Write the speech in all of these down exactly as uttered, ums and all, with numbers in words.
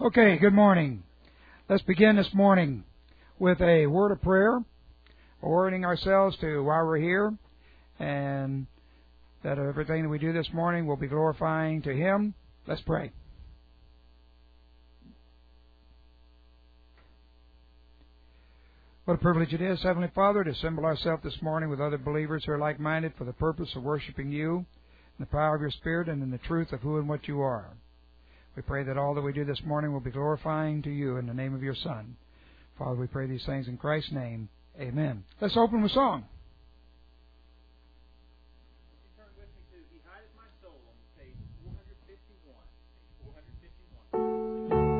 Okay, good morning. Let's begin this morning with a word of prayer, orienting ourselves to why we're here, and that everything that we do this morning will be glorifying to Him. Let's pray. What a privilege it is, Heavenly Father, to assemble ourselves this morning with other believers who are like-minded for the purpose of worshiping You in the power of Your Spirit and in the truth of who and what You are. We pray that all that we do this morning will be glorifying to You in the name of Your Son. Father, we pray these things in Christ's name. Amen. Let's open with song. Turn with me to He Hideth My Soul on page four fifty-one. Page four fifty-one.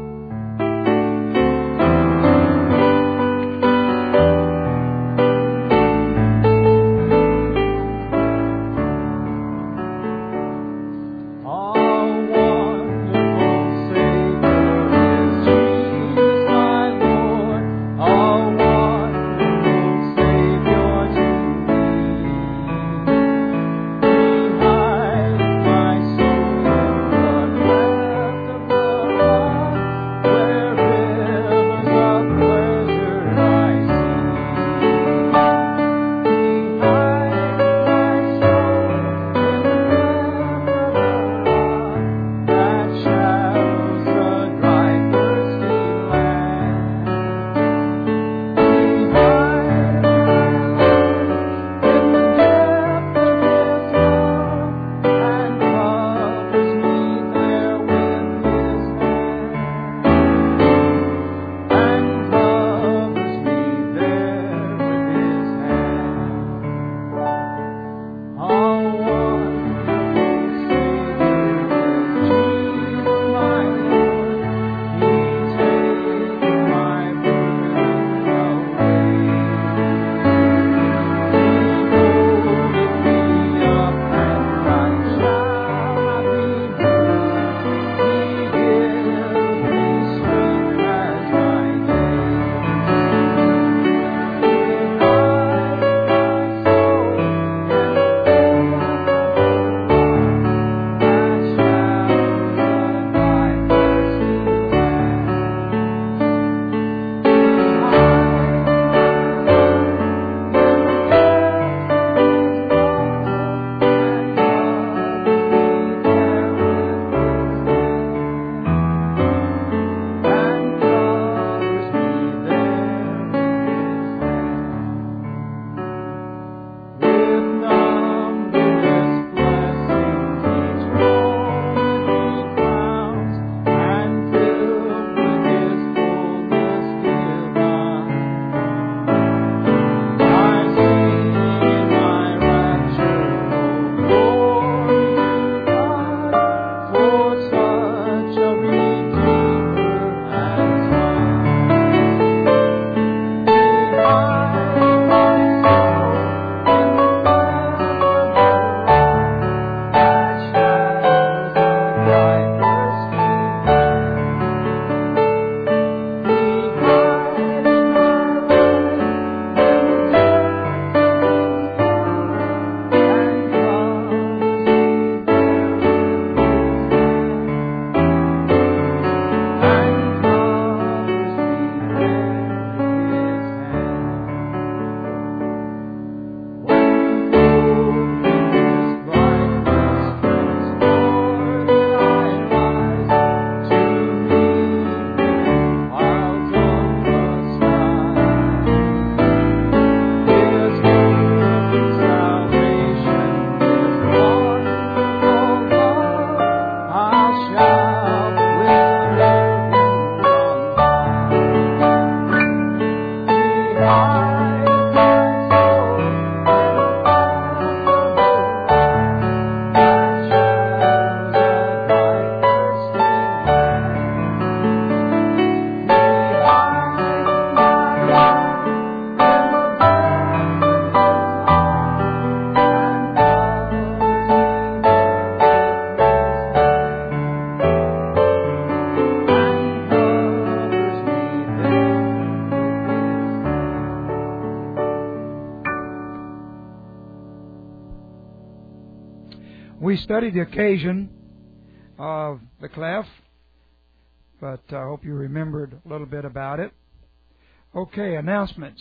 We studied the occasion of the clef but I hope you remembered a little bit about it. Okay, announcements.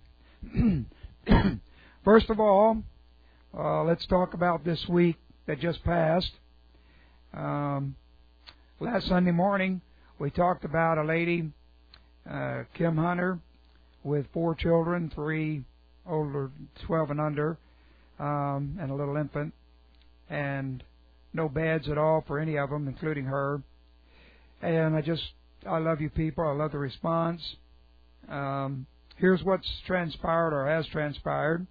First of all, uh, let's talk about this week that just passed. Um, last Sunday morning, we talked about a lady, uh, Kim Hunter, with four children, three older, twelve and under, um, and a little infant, and no beds at all for any of them, including her. And I just, I love you people. I love the response. Um, here's what's transpired or has transpired.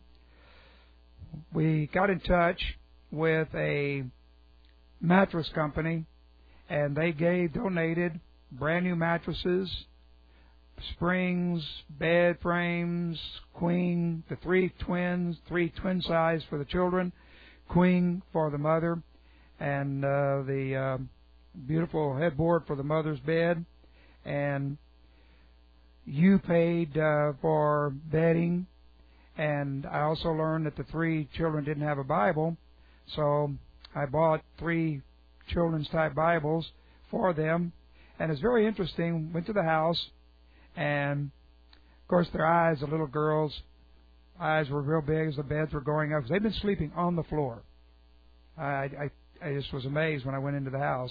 We got in touch with a mattress company, and they gave, donated brand new mattresses, springs, bed frames, queen, the three twins, three twin size for the children, queen for the mother, and uh, the uh, beautiful headboard for the mother's bed. And you paid uh, for bedding, and I also learned that the three children didn't have a Bible, so I bought three children's type Bibles for them. And it's very interesting. Went to the house, and of course their eyes, the little girls' eyes were real big as the beds were going up. They've been sleeping on the floor. I, I, I just was amazed when I went into the house.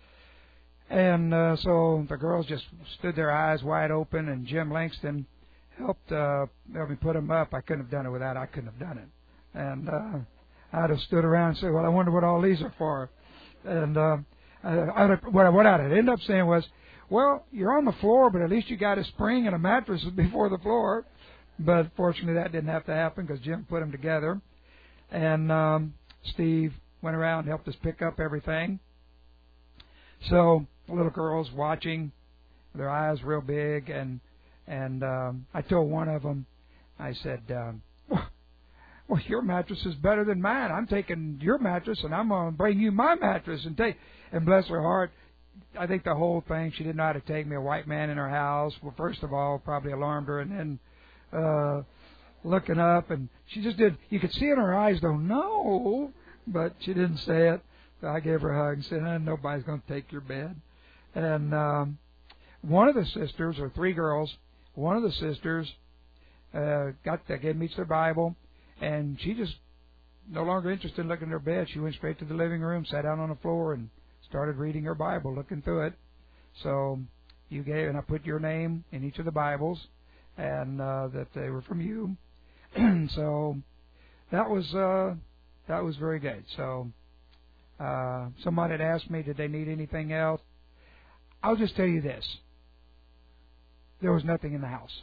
And uh, so the girls just stood their eyes wide open, and Jim Langston helped uh, help me put them up. I couldn't have done it without. I couldn't have done it. And uh, I'd have stood around and said, "Well, I wonder what all these are for." And uh, I, I'd, what, what I'd end up saying was, "Well, you're on the floor, but at least you got a spring and a mattress before the floor." But fortunately, that didn't have to happen because Jim put them together. And um, Steve went around and helped us pick up everything. So the little girls watching, their eyes real big, and and um, I told one of them, I said, um, well, well, your mattress is better than mine. I'm taking your mattress, and I'm going to bring you my mattress and take. And bless her heart, I think the whole thing, she didn't know how to take me, a white man in her house. Well, first of all, probably alarmed her, and then uh, looking up, and she just did. You could see in her eyes, though, no, but she didn't say it. So I gave her a hug and said, eh, nobody's going to take your bed. And um, one of the sisters, or three girls, one of the sisters uh, got that gave me their Bible, and she just no longer interested in looking at her bed. She went straight to the living room, sat down on the floor, and started reading her Bible, looking through it. So you gave, and I put your name in each of the Bibles, and uh, that they were from you. So that was uh, that was very good. So uh, somebody had asked me, did they need anything else? I'll just tell you this. There was nothing in the house.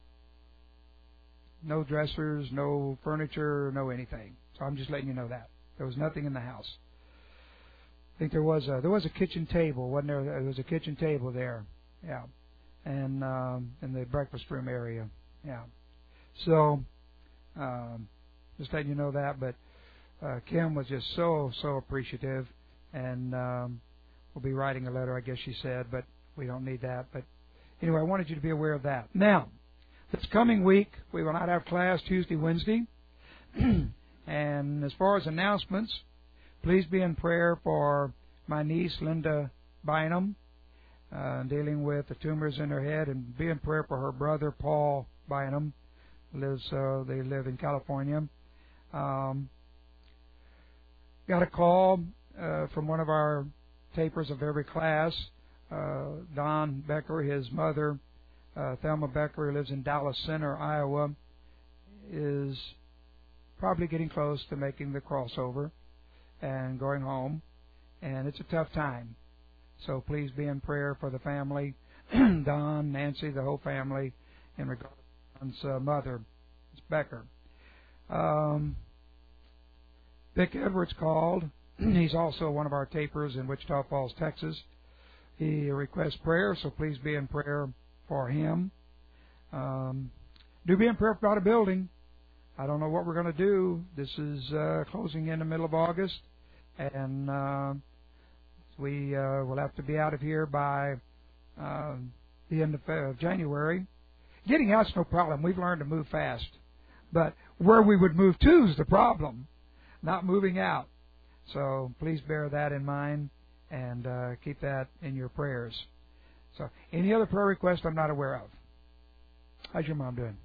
No dressers, no furniture, no anything. So I'm just letting you know that. There was nothing in the house. I think there was a there was a kitchen table, wasn't there? There was a kitchen table there. Yeah. And um in the breakfast room area. Yeah. So um just letting you know that, but uh Kim was just so, so appreciative, and um we'll be writing a letter, I guess she said, but we don't need that. But anyway, I wanted you to be aware of that. Now, this coming week, we will not have class Tuesday, Wednesday. And as far as announcements, please be in prayer for my niece, Linda Bynum, uh, dealing with the tumors in her head, and be in prayer for her brother, Paul Bynum. Lives, uh, they live in California. Um, got a call uh, from one of our tapers of every class, uh, Don Becker, his mother, uh, Thelma Becker, who lives in Dallas Center, Iowa, is probably getting close to making the crossover and going home, and it's a tough time. So please be in prayer for the family, Don, Nancy, the whole family, in regard to Don's uh, mother, Miz Becker. Um, Vic Edwards called. He's also one of our tapers in Wichita Falls, Texas. He requests prayer, so please be in prayer for him. Um, do be in prayer about a building. I don't know what we're going to do. This is uh, closing in the middle of August, and uh, we uh, will have to be out of here by uh, the end of uh, January. Getting out's no problem. We've learned to move fast. But where we would move to is the problem, not moving out. So please bear that in mind and uh, keep that in your prayers. So, any other prayer request I'm not aware of? How's your mom doing?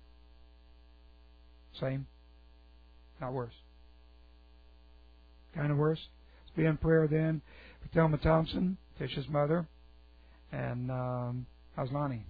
Same? Not worse? Kind of worse? Let's be in prayer then for Thelma Thompson, Tisha's mother. And um, how's Lonnie?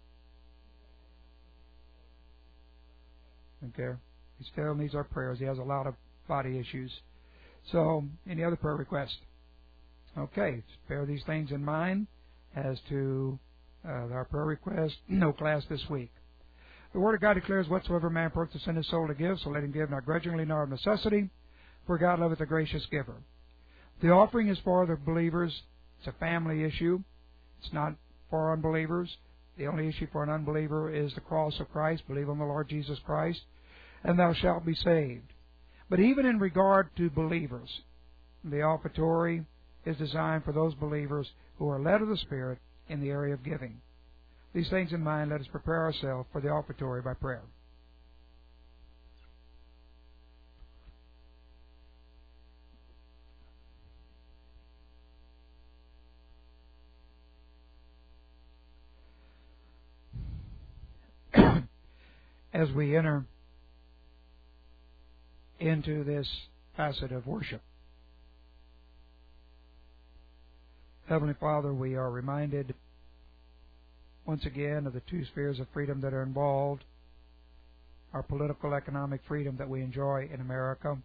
Okay. He still needs our prayers. He has a lot of body issues. So, any other prayer requests? Okay. Bear these things in mind as to uh, our prayer request. No class this week. The Word of God declares, whatsoever man purposeth in his soul to give, so let him give not grudgingly nor of necessity, for God loveth a gracious giver. The offering is for the believers. It's a family issue. It's not for unbelievers. The only issue for an unbeliever is the cross of Christ. Believe on the Lord Jesus Christ, and thou shalt be saved. But even in regard to believers, the offertory is designed for those believers who are led of the Spirit in the area of giving. These things in mind, let us prepare ourselves for the offertory by prayer. As we enter into this facet of worship, Heavenly Father, we are reminded once again of the two spheres of freedom that are involved. Our political, economic freedom that we enjoy in America.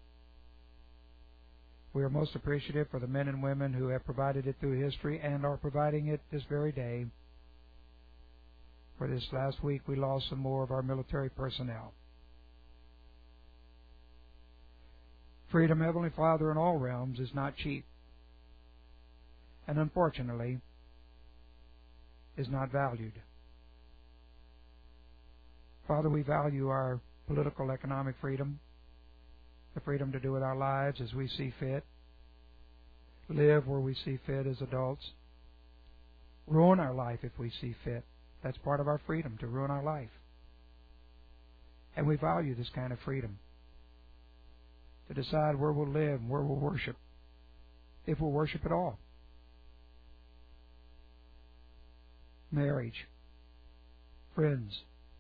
We are most appreciative for the men and women who have provided it through history and are providing it this very day. For this last week, we lost some more of our military personnel. Freedom, Heavenly Father, in all realms is not cheap. And unfortunately, is not valued. Father, we value our political, economic freedom, the freedom to do with our lives as we see fit, live where we see fit as adults, ruin our life if we see fit. That's part of our freedom, to ruin our life. And we value this kind of freedom, to decide where we'll live and where we'll worship, if we'll worship at all. Marriage, friends,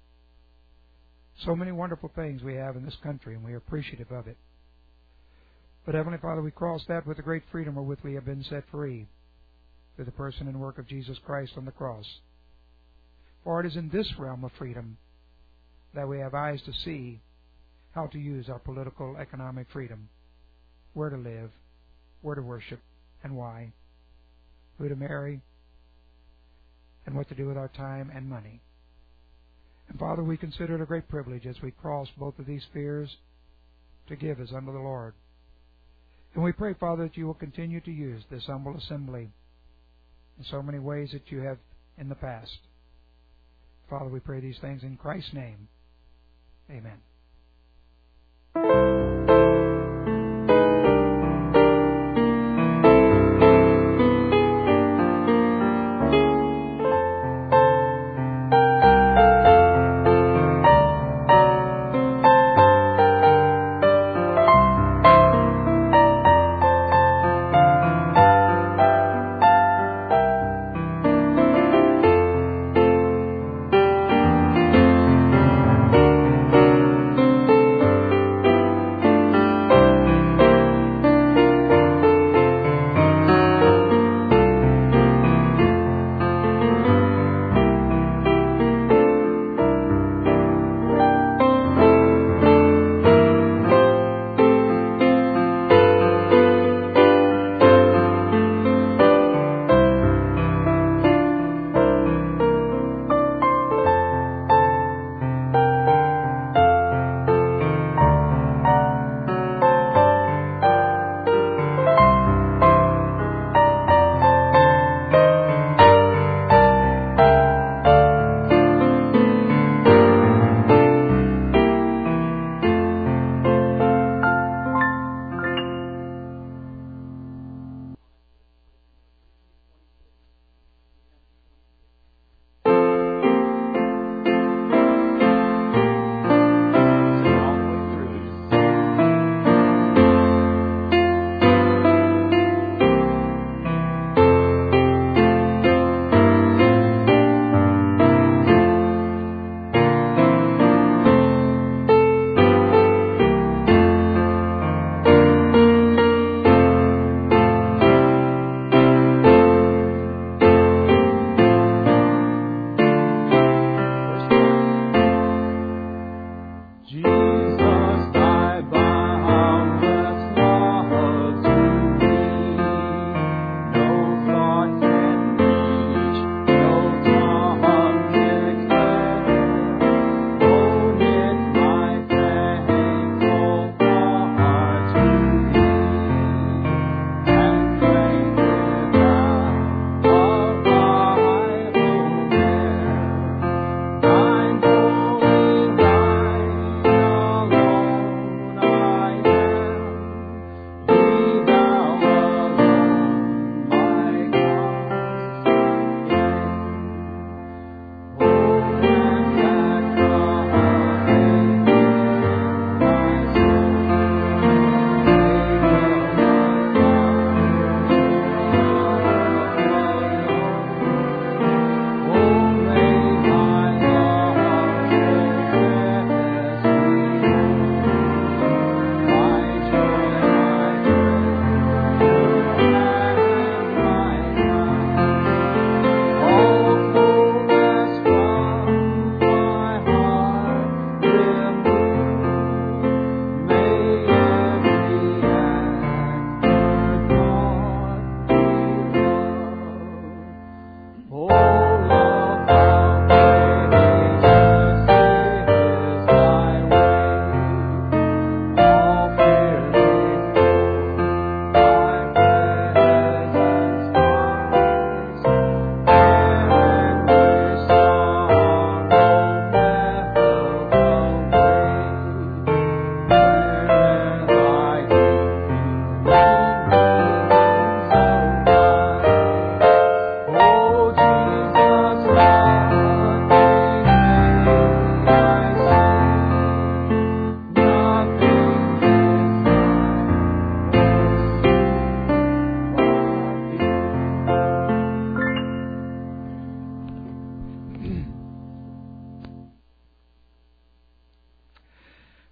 so many wonderful things we have in this country, and we are appreciative of it. But Heavenly Father, we cross that with the great freedom wherewith we have been set free through the person and work of Jesus Christ on the cross. For it is in this realm of freedom that we have eyes to see how to use our political, economic freedom, where to live, where to worship, and why, who to marry, and what to do with our time and money. And Father, we consider it a great privilege as we cross both of these spheres to give as unto the Lord. And we pray, Father, that you will continue to use this humble assembly in so many ways that you have in the past. Father, we pray these things in Christ's name. Amen.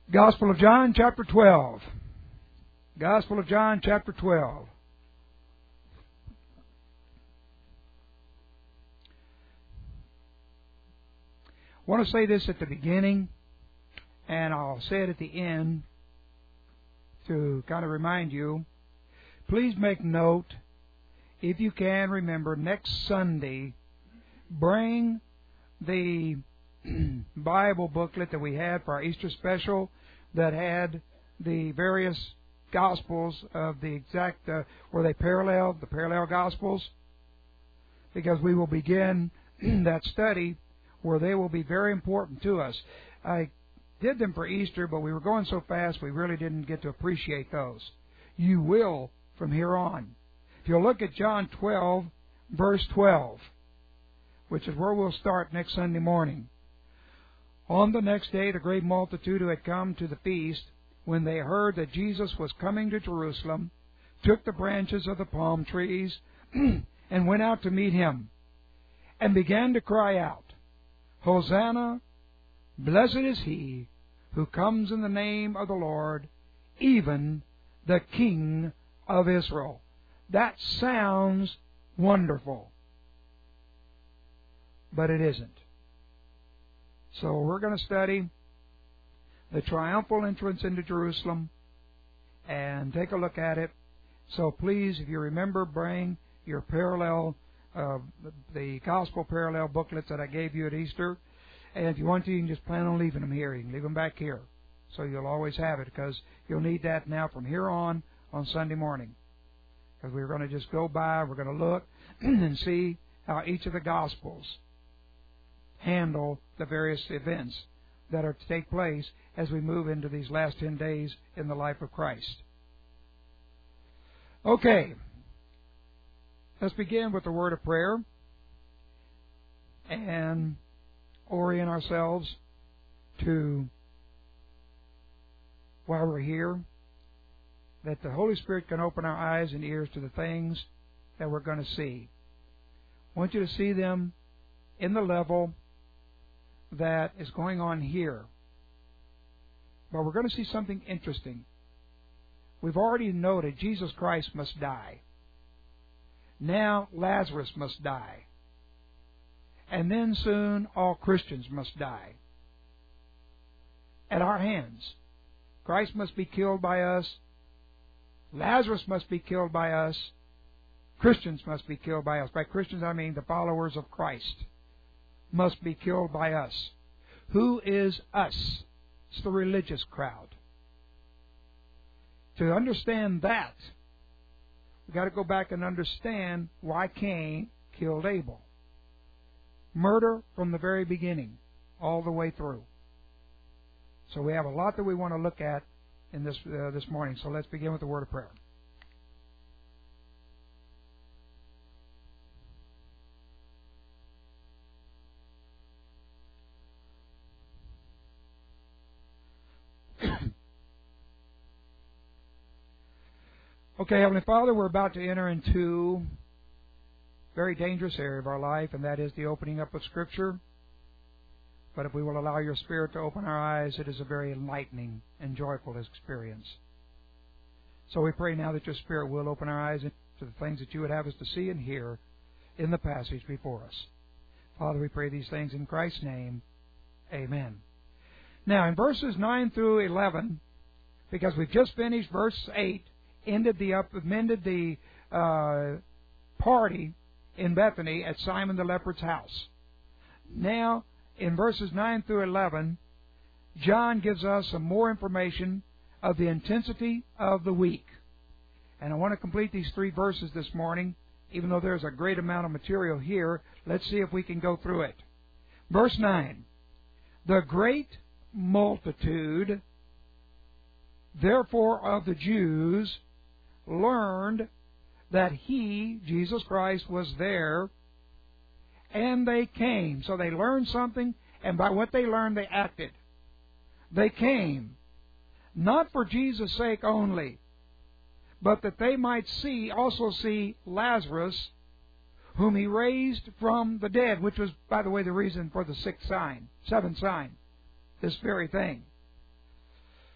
Gospel of John, chapter twelve. Gospel of John, chapter twelve. I want to say this at the beginning, and I'll say it at the end to kind of remind you. Please make note, if you can, remember, next Sunday, bring the Bible booklet that we had for our Easter special that had the various Gospels of the exact, uh, where they paralleled, the parallel Gospels, because we will begin that study where they will be very important to us. I did them for Easter, but we were going so fast we really didn't get to appreciate those. You will from here on. If you'll look at John twelve, verse twelve, which is where we'll start next Sunday morning. On the next day, the great multitude who had come to the feast, when they heard that Jesus was coming to Jerusalem, took the branches of the palm trees and went out to meet him, and began to cry out, Hosanna, blessed is he who comes in the name of the Lord, even the King of Israel. That sounds wonderful, but it isn't. So we're going to study the triumphal entrance into Jerusalem and take a look at it. So please, if you remember, bring your parallel, uh, the gospel parallel booklets that I gave you at Easter. And if you want to, you can just plan on leaving them here. You can leave them back here. So you'll always have it, because you'll need that now from here on on Sunday morning. Because we're going to just go by, we're going to look and see how each of the Gospels handle the various events that are to take place as we move into these last ten days in the life of Christ. Okay, let's begin with the word of prayer and orient ourselves to, while we're here, that the Holy Spirit can open our eyes and ears to the things that we're going to see. I want you to see them in the level that is going on here. But we're going to see something interesting. We've already noted Jesus Christ must die. Now Lazarus must die. And then soon all Christians must die. At our hands. Christ must be killed by us. Lazarus must be killed by us. Christians must be killed by us. By Christians, I mean the followers of Christ must be killed by us. Who is us? It's the religious crowd. To understand that, we've got to go back and understand why Cain killed Abel. Murder from the very beginning, all the way through. So we have a lot that we want to look at in this uh, this morning. So let's begin with the word of prayer. Okay, Heavenly Father, we're about to enter into a very dangerous area of our life, and that is the opening up of Scripture. But if we will allow your Spirit to open our eyes, it is a very enlightening and joyful experience. So we pray now that your Spirit will open our eyes to the things that you would have us to see and hear in the passage before us. Father, we pray these things in Christ's name. Amen. Now, in verses nine through eleven, because we've just finished verse eight, ended the up, ended the uh, party in Bethany at Simon the leper's house. Now, in verses nine through eleven, John gives us some more information of the intensity of the week. And I want to complete these three verses this morning, even though there's a great amount of material here. Let's see if we can go through it. Verse nine, the great multitude, therefore, of the Jews learned that he, Jesus Christ, was there, and they came. So they learned something, and by what they learned, they acted. They came, not for Jesus' sake only, but that they might see, also see Lazarus, whom he raised from the dead, which was, by the way, the reason for the sixth sign, seventh sign, this very thing.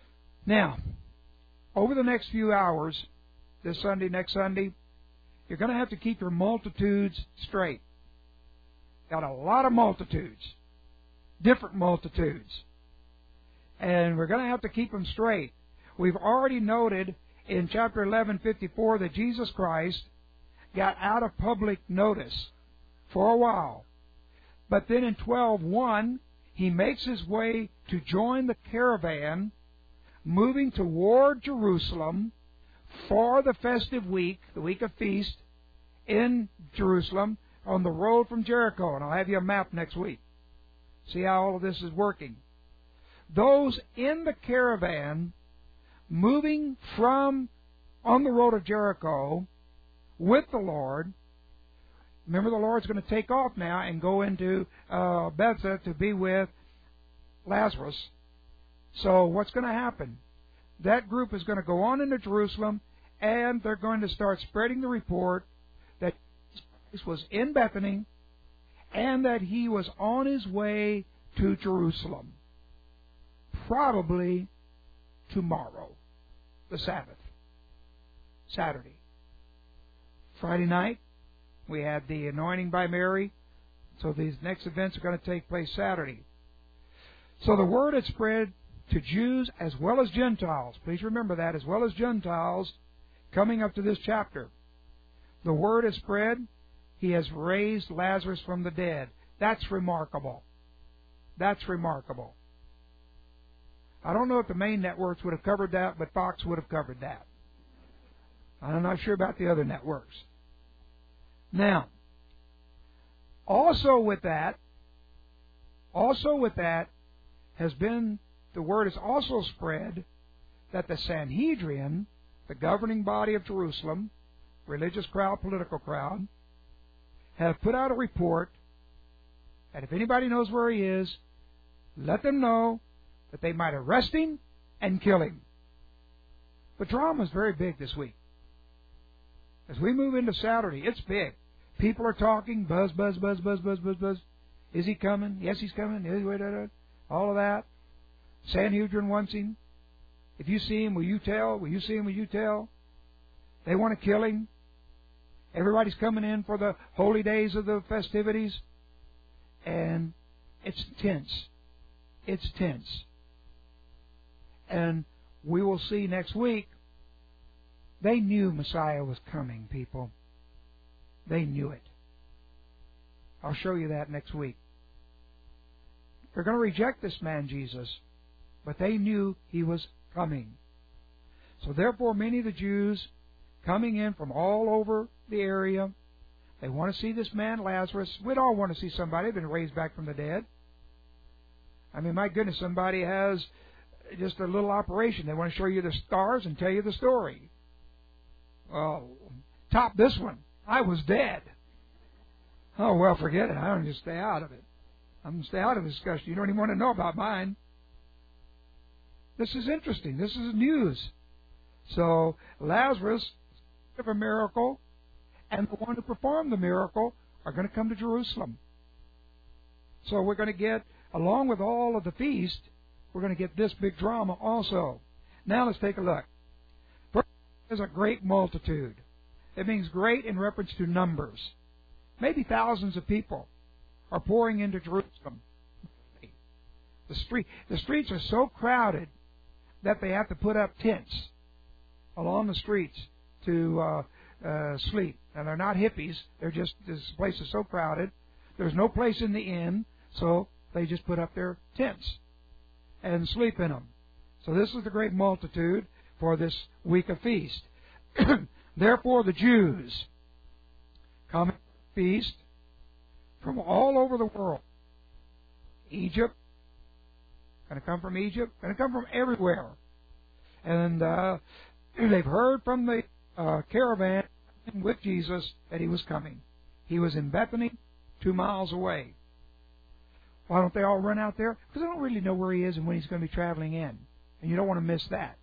Now, over the next few hours, this Sunday, next Sunday, you're going to have to keep your multitudes straight. Got a lot of multitudes, different multitudes. And we're going to have to keep them straight. We've already noted in chapter eleven fifty-four that Jesus Christ got out of public notice for a while. But then in twelve one, He makes His way to join the caravan moving toward Jerusalem for the festive week, the week of feast, in Jerusalem on the road from Jericho. And I'll have you a map next week. See how all of this is working. Those in the caravan moving from on the road of Jericho with the Lord. Remember, the Lord's going to take off now and go into uh, Bethsaida to be with Lazarus. So what's going to happen? That group is going to go on into Jerusalem, and they're going to start spreading the report that Jesus was in Bethany and that He was on His way to Jerusalem. Probably tomorrow, the Sabbath, Saturday. Friday night, we had the anointing by Mary, so these next events are going to take place Saturday. So the word had spread to Jews as well as Gentiles. Please remember that, as well as Gentiles, coming up to this chapter. The word has spread. He has raised Lazarus from the dead. That's remarkable. That's remarkable. I don't know if the main networks would have covered that, but Fox would have covered that. I'm not sure about the other networks. Now, also with that, also with that has been, the word has also spread that the Sanhedrin, the governing body of Jerusalem, religious crowd, political crowd, have put out a report that if anybody knows where he is, let them know that they might arrest him and kill him. The drama is very big this week. As we move into Saturday, it's big. People are talking, buzz, buzz, buzz, buzz, buzz, buzz, buzz. Is he coming? Yes, he's coming. All of that. Sanhedrin wants him. If you see him, will you tell? Will you see him, will you tell? They want to kill him. Everybody's coming in for the holy days of the festivities. And it's tense. It's tense. And we will see next week, they knew Messiah was coming, people. They knew it. I'll show you that next week. They're going to reject this man, Jesus, but they knew he was coming. So therefore, many of the Jews coming in from all over the area, they want to see this man, Lazarus. We'd all want to see somebody been raised back from the dead. I mean, my goodness, somebody has just a little operation. They want to show you the stars and tell you the story. Well, top this one. I was dead. Oh, well, forget it. I don't just stay out of it. I'm going to stay out of the discussion. You don't even want to know about mine. This is interesting. This is news. So, Lazarus, of a miracle, and the one who performed the miracle are going to come to Jerusalem. So we're going to get, along with all of the feast, we're going to get this big drama also. Now let's take a look. First, there's a great multitude. It means great in reference to numbers. Maybe thousands of people are pouring into Jerusalem. The street, the streets are so crowded that they have to put up tents along the streets to uh, uh, sleep. And they're not hippies. They're just, this place is so crowded. There's no place in the inn, so they just put up their tents and sleep in them. So this is the great multitude for this week of feast. Therefore, the Jews come to feast from all over the world. Egypt, going to come from Egypt, going to come from everywhere. And uh, they've heard from the uh, caravan with Jesus that he was coming. He was in Bethany, two miles away. Why don't they all run out there? Because they don't really know where he is and when he's going to be traveling in. And you don't want to miss that.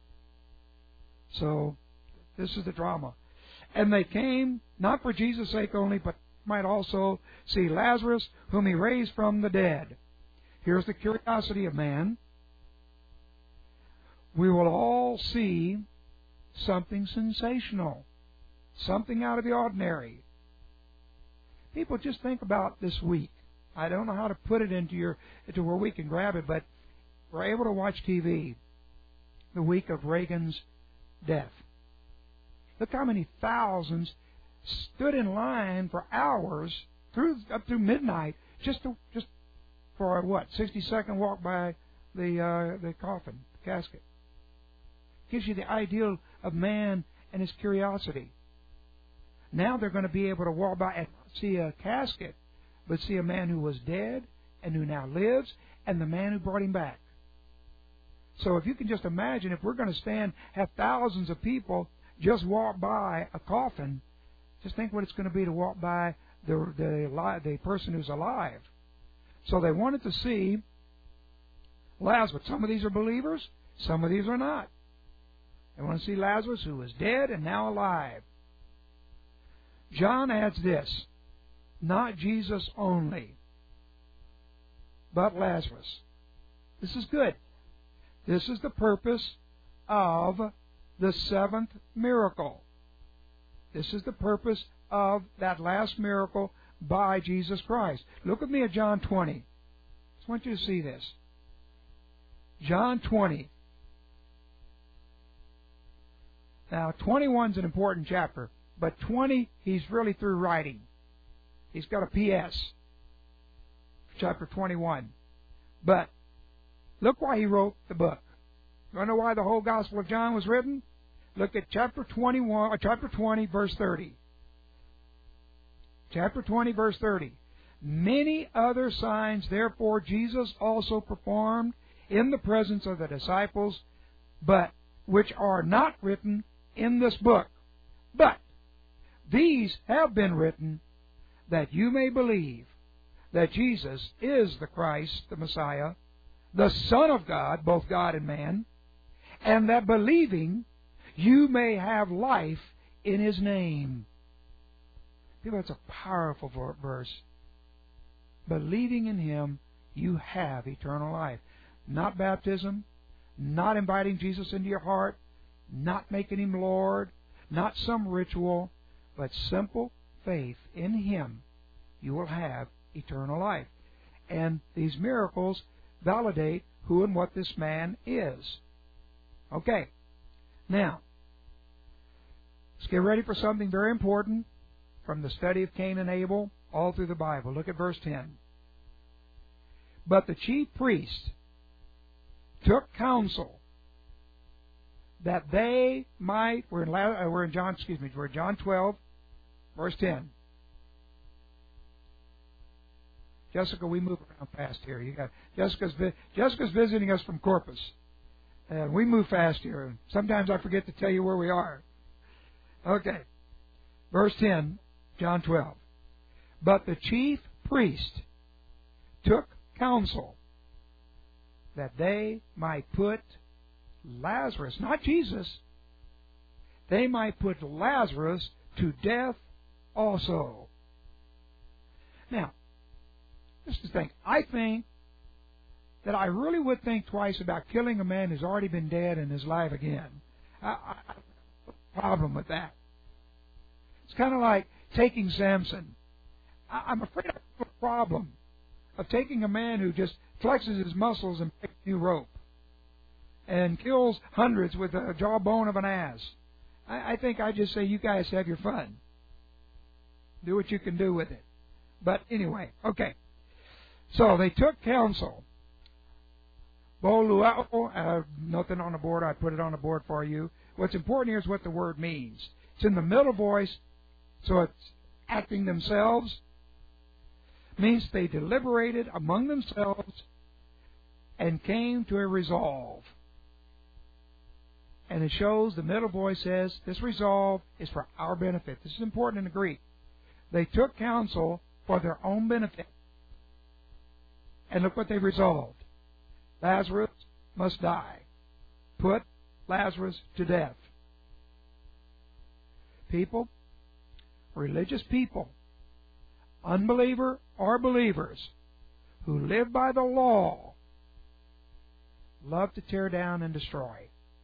So, this is the drama. And they came, not for Jesus' sake only, but might also see Lazarus, whom he raised from the dead. Here's the curiosity of man. we will all see something sensational, something out of the ordinary. People, just think about this week. I don't know how to put it into your into where we can grab it, but we're able to watch T V the week of Reagan's death. Look how many thousands stood in line for hours through up through midnight just to, just for a what sixty second walk by the uh, the coffin, the casket. Gives you the ideal of man and his curiosity. Now they're going to be able to walk by and see a casket, but see a man who was dead and who now lives, and the man who brought him back. So if you can just imagine, if we're going to stand, have thousands of people just walk by a coffin, just think what it's going to be to walk by the the, the person who's alive. So they wanted to see Lazarus. Some of these are believers, some of these are not. They want to see Lazarus, who was dead and now alive. John adds this: not Jesus only, but Lazarus. This is good. This is the purpose of the seventh miracle. This is the purpose of that last miracle by Jesus Christ. Look with me at John twenty. I just want you to see this. John twenty. Now, twenty-one is an important chapter, but twenty, he's really through writing. He's got a P S for chapter twenty-one. But look why he wrote the book. You want to know why the whole Gospel of John was written? Look at chapter twenty-one, or chapter twenty, verse thirty. Chapter twenty, verse thirty. Many other signs, therefore, Jesus also performed in the presence of the disciples, but which are not written in this book. But these have been written that you may believe that Jesus is the Christ, the Messiah, the Son of God, both God and man, and that believing you may have life in His name. People, that's a powerful verse. Believing in Him, you have eternal life. Not baptism, not inviting Jesus into your heart, not making Him Lord, not some ritual, but simple faith in Him. You will have eternal life. And these miracles validate who and what this man is. Okay. Now, let's get ready for something very important from the study of Cain and Abel all through the Bible. Look at verse ten. But the chief priests took counsel that they might, we're in, we're in John, excuse me, we're in John twelve, verse ten. Jessica, we move around fast here. You got Jessica's Jessica's visiting us from Corpus, and we move fast here. Sometimes I forget to tell you where we are. Okay, verse ten, John twelve. But the chief priest took counsel that they might put Lazarus, not Jesus, they might put Lazarus to death also. Now, just to think, I think that I really would think twice about killing a man who's already been dead and is alive again. I, I, I have a problem with that. It's kind of like taking Samson. I, I'm afraid I have a problem of taking a man who just flexes his muscles and makes a new rope and kills hundreds with a jawbone of an ass. I, I think I just say, you guys have your fun. Do what you can do with it. But anyway, okay. So they took counsel. Boluao, uh, nothing on the board. I put it on the board for you. What's important here is what the word means. It's in the middle voice, so it's acting themselves. Means they deliberated among themselves and came to a resolve. And it shows the middle voice says this resolve is for our benefit. This is important in the Greek. They took counsel for their own benefit. And look what they resolved. Lazarus must die. Put Lazarus to death. People, religious people, unbeliever or believers, who live by the law, love to tear down and destroy.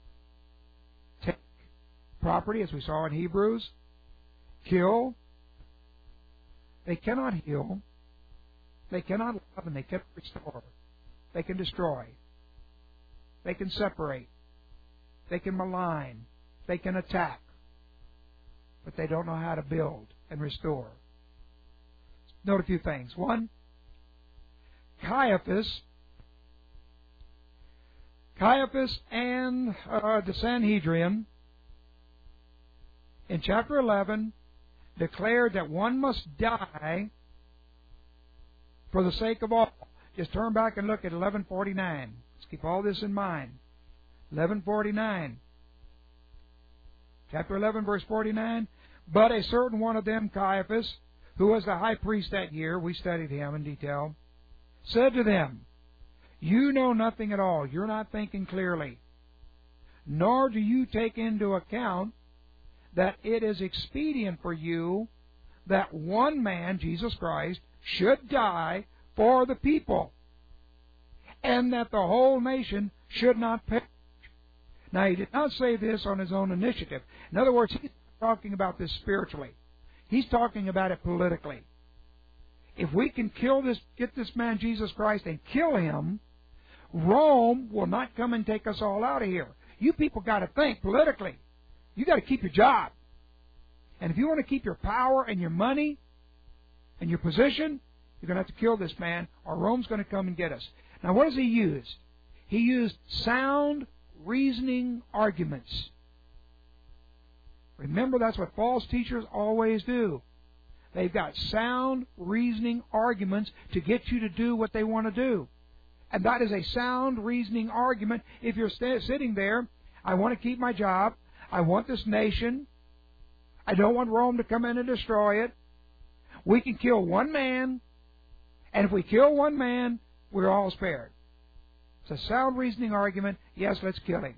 property, as we saw in Hebrews, kill. They cannot heal. They cannot love, and they cannot restore. They can destroy. They can separate. They can malign. They can attack. But they don't know how to build and restore. Note a few things. One, Caiaphas, Caiaphas and uh, the Sanhedrin in chapter eleven declared that one must die for the sake of all. Just turn back and look at eleven forty-nine. Let's keep all this in mind. eleven forty-nine. Chapter eleven, verse forty-nine. But a certain one of them, Caiaphas, who was the high priest that year, we studied him in detail, said to them, You know nothing at all. You're not thinking clearly. Nor do you take into account that it is expedient for you that one man, Jesus Christ, should die for the people, and that the whole nation should not perish. Now, he did not say this on his own initiative. In other words, he's talking about this spiritually. He's talking about it politically. If we can kill this, get this man Jesus Christ and kill him, Rome will not come and take us all out of here. You people got to think politically. You got to keep your job. And if you want to keep your power and your money and your position, you're going to have to kill this man, or Rome's going to come and get us. Now, what does he use? He used sound reasoning arguments. Remember, that's what false teachers always do. They've got sound reasoning arguments to get you to do what they want to do. And that is a sound reasoning argument. If you're st- sitting there, I want to keep my job. I want this nation. I don't want Rome to come in and destroy it. We can kill one man. And if we kill one man, we're all spared. It's a sound reasoning argument. Yes, let's kill him.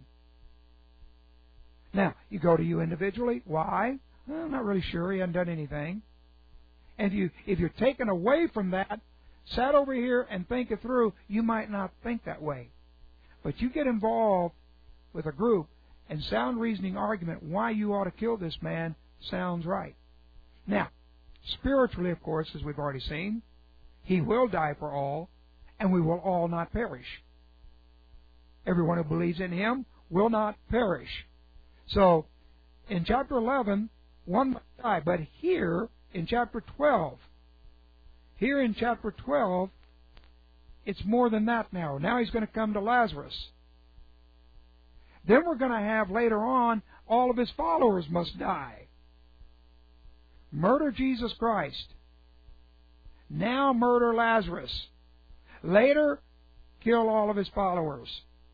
Now, you go to you individually. Why? Well, I'm not really sure. He hasn't done anything. And if, you, if you're taken away from that, sat over here and think it through, you might not think that way. But you get involved with a group, and sound reasoning argument why you ought to kill this man sounds right. Now, spiritually, of course, as we've already seen, he will die for all, and we will all not perish. Everyone who believes in him will not perish. So, in chapter eleven, one must die. But here, in chapter twelve, here in chapter twelve, it's more than that now. Now he's going to come to Lazarus. Then we're going to have later on, all of his followers must die. Murder Jesus Christ. Now murder Lazarus. Later, kill all of his followers.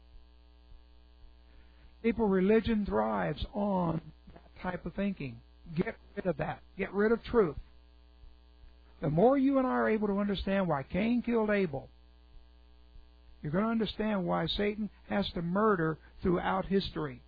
People, religion thrives on that type of thinking. Get rid of that. Get rid of truth. The more you and I are able to understand why Cain killed Abel, you're going to understand why Satan has to murder throughout history.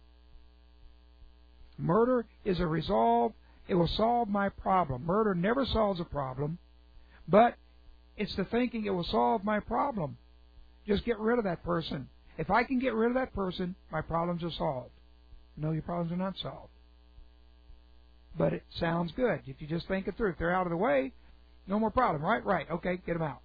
Murder is a resolve. It will solve my problem. Murder never solves a problem, but it's the thinking it will solve my problem. Just get rid of that person. If I can get rid of that person, my problems are solved. No, your problems are not solved. But it sounds good. If you just think it through. If they're out of the way, no more problem. Right? Right. Okay, get them out.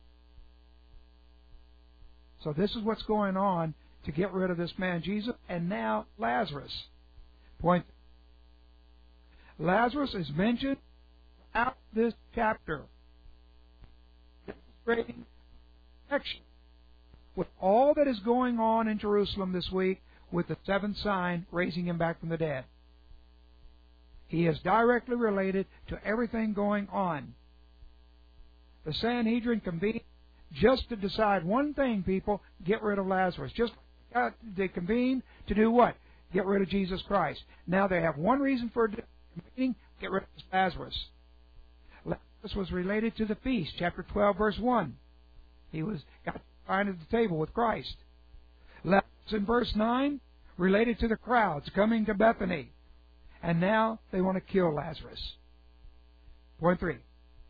So this is what's going on to get rid of this man Jesus, and now Lazarus. Point. Lazarus is mentioned throughout this chapter, demonstrating connection with all that is going on in Jerusalem this week with the seventh sign, raising him back from the dead. He is directly related to everything going on. The Sanhedrin convened just to decide one thing, people, get rid of Lazarus. Just uh, they convened to do what? Get rid of Jesus Christ. Now they have one reason for convening, get rid of Lazarus. Lazarus was related to the feast, chapter twelve, verse one. He was got at the table with Christ. Lazarus in verse nine, related to the crowds coming to Bethany. And now they want to kill Lazarus. Point three.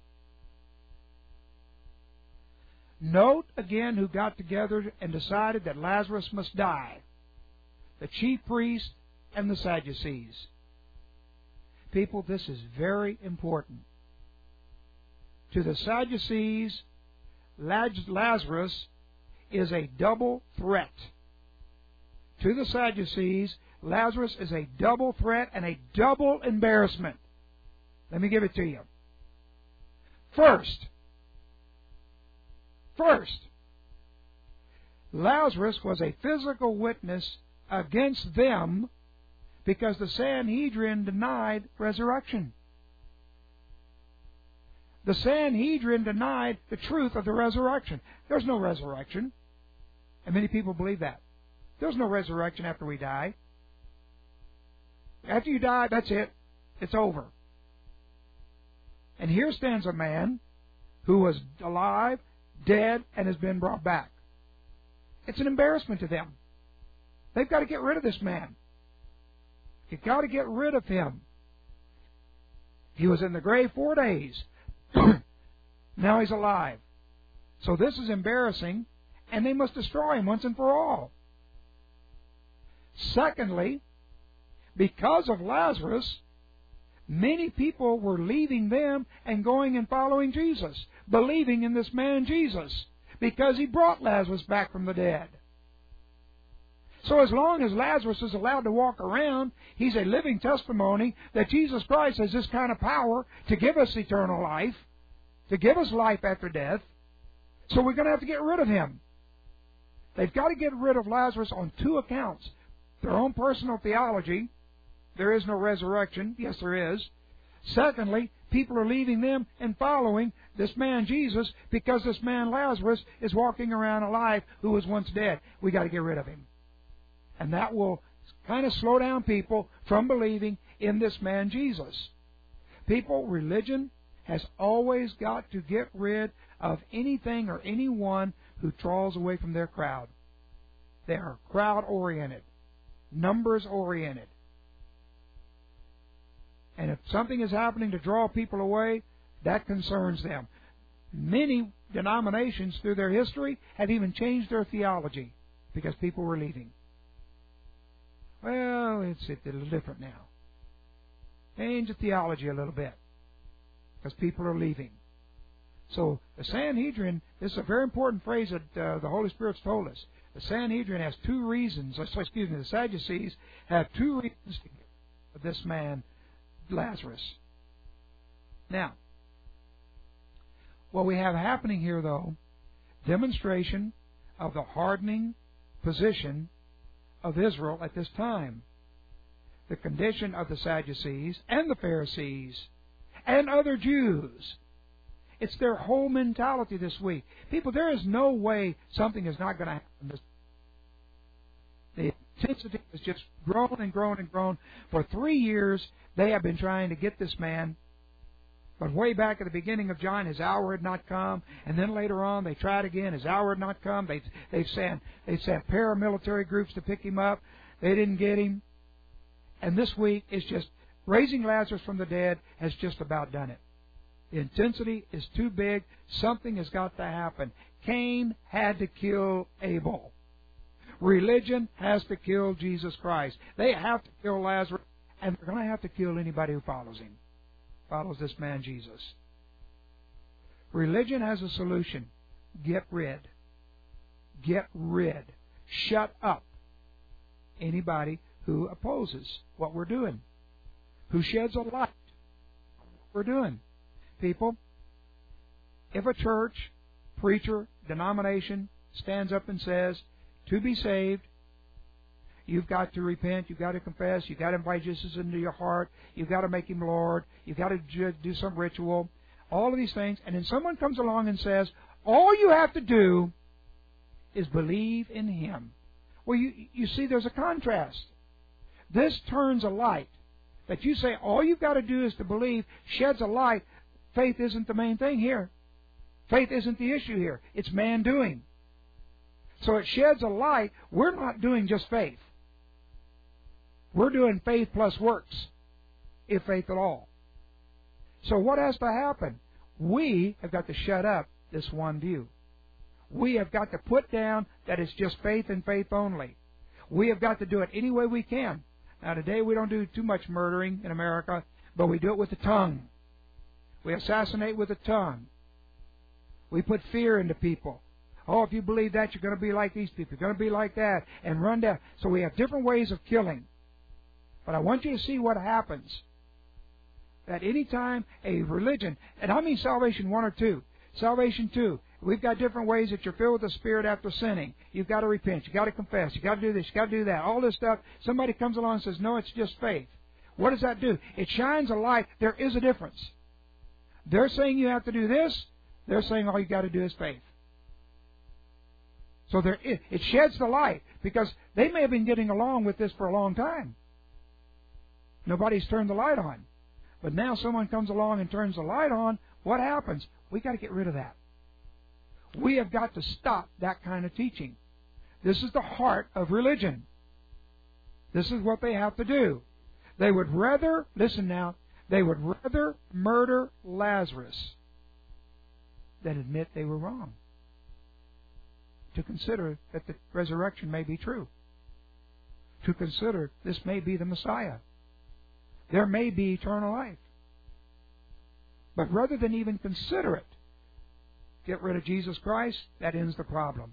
Note again who got together and decided that Lazarus must die. The chief priests and the Sadducees. People, this is very important. To the Sadducees, Lazarus is a double threat. To the Sadducees, Lazarus is a double threat and a double embarrassment. Let me give it to you. First, first, Lazarus was a physical witness against them because the Sanhedrin denied resurrection. The Sanhedrin denied the truth of the resurrection. There's no resurrection. And many people believe that. There's no resurrection after we die. After you die, that's it. It's over. And here stands a man who was alive, dead, and has been brought back. It's an embarrassment to them. They've got to get rid of this man. You've got to get rid of him. He was in the grave four days. Now he's alive. So this is embarrassing, and they must destroy him once and for all. Secondly, because of Lazarus, many people were leaving them and going and following Jesus, believing in this man Jesus, because he brought Lazarus back from the dead. So as long as Lazarus is allowed to walk around, he's a living testimony that Jesus Christ has this kind of power to give us eternal life, to give us life after death. So we're going to have to get rid of him. They've got to get rid of Lazarus on two accounts. Their own personal theology. There is no resurrection. Yes, there is. Secondly, people are leaving them and following this man Jesus because this man Lazarus is walking around alive who was once dead. We've got to get rid of him. And that will kind of slow down people from believing in this man Jesus. People, religion has always got to get rid of anything or anyone who draws away from their crowd. They are crowd-oriented, numbers-oriented. And if something is happening to draw people away, that concerns them. Many denominations through their history have even changed their theology because people were leaving. Well, it's, it's a little different now. Change the theology a little bit because people are leaving. So the Sanhedrin, this is a very important phrase that uh, the Holy Spirit's told us. The Sanhedrin has two reasons, excuse me, the Sadducees have two reasons to get rid of this man, Lazarus. Now, what we have happening here, though, demonstration of the hardening position of Israel at this time. The condition of the Sadducees and the Pharisees and other Jews. It's their whole mentality this week. People, there is no way something is not going to happen. The intensity has just grown and grown and grown. For three years, they have been trying to get this man. But way back at the beginning of John, his hour had not come. And then later on, they tried again. His hour had not come. They, they've sent, they sent paramilitary groups to pick him up. They didn't get him. And this week is just raising Lazarus from the dead has just about done it. The intensity is too big. Something has got to happen. Cain had to kill Abel. Religion has to kill Jesus Christ. They have to kill Lazarus, and they're going to have to kill anybody who follows him, follows this man Jesus. Religion has a solution. Get rid. Get rid. Shut up anybody who opposes what we're doing, who sheds a light on what we're doing. People, if a church, preacher, denomination stands up and says, to be saved, you've got to repent, you've got to confess, you've got to invite Jesus into your heart, you've got to make Him Lord, you've got to do some ritual, all of these things, and then someone comes along and says, all you have to do is believe in Him. Well, you, you see, there's a contrast. This turns a light. That you say all you've got to do is to believe sheds a light. Faith isn't the main thing here. Faith isn't the issue here. It's man doing. So it sheds a light. We're not doing just faith. We're doing faith plus works, if faith at all. So what has to happen? We have got to shut up this one view. We have got to put down that it's just faith and faith only. We have got to do it any way we can. Now, today we don't do too much murdering in America. But we do it with the tongue. We assassinate with the tongue. We put fear into people. Oh, if you believe that, you're going to be like these people. You're going to be like that. And run down. So we have different ways of killing. But I want you to see what happens. That any time a religion, and I mean salvation one or two. Salvation two. We've got different ways that you're filled with the Spirit after sinning. You've got to repent. You've got to confess. You've got to do this. You've got to do that. All this stuff. Somebody comes along and says, no, it's just faith. What does that do? It shines a light. There is a difference. They're saying you have to do this. They're saying all you got to do is faith. So there, it, it sheds the light because they may have been getting along with this for a long time. Nobody's turned the light on. But now someone comes along and turns the light on. What happens? We got to get rid of that. We have got to stop that kind of teaching. This is the heart of religion. This is what they have to do. They would rather, listen now, they would rather murder Lazarus than admit they were wrong. To consider that the resurrection may be true. To consider this may be the Messiah. There may be eternal life. But rather than even consider it, get rid of Jesus Christ, that ends the problem.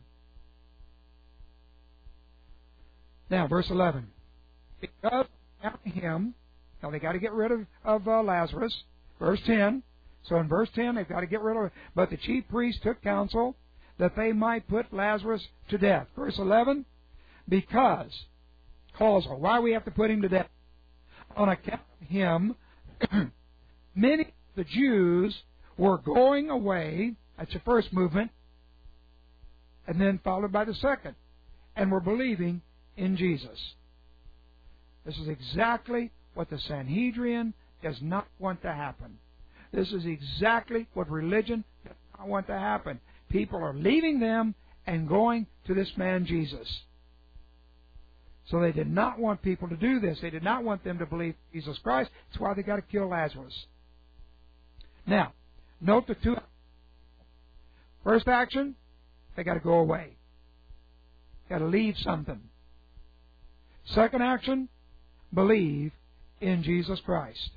Now, verse eleven. Because after him, now they got to get rid of, of uh, Lazarus. Verse ten. So in verse ten, they've got to get rid of it. But the chief priests took counsel that they might put Lazarus to death. Verse eleven. Because, causal, why we have to put him to death? On account of him, many of the Jews were going away. That's the first movement. And then followed by the second. And were believing in Jesus. This is exactly what the Sanhedrin does not want to happen. This is exactly what religion does not want to happen. People are leaving them and going to this man Jesus. So they did not want people to do this. They did not want them to believe Jesus Christ. That's why they got to kill Lazarus. Now, note the two. First action, they got to go away. Got to leave something. Second action, believe in Jesus Christ.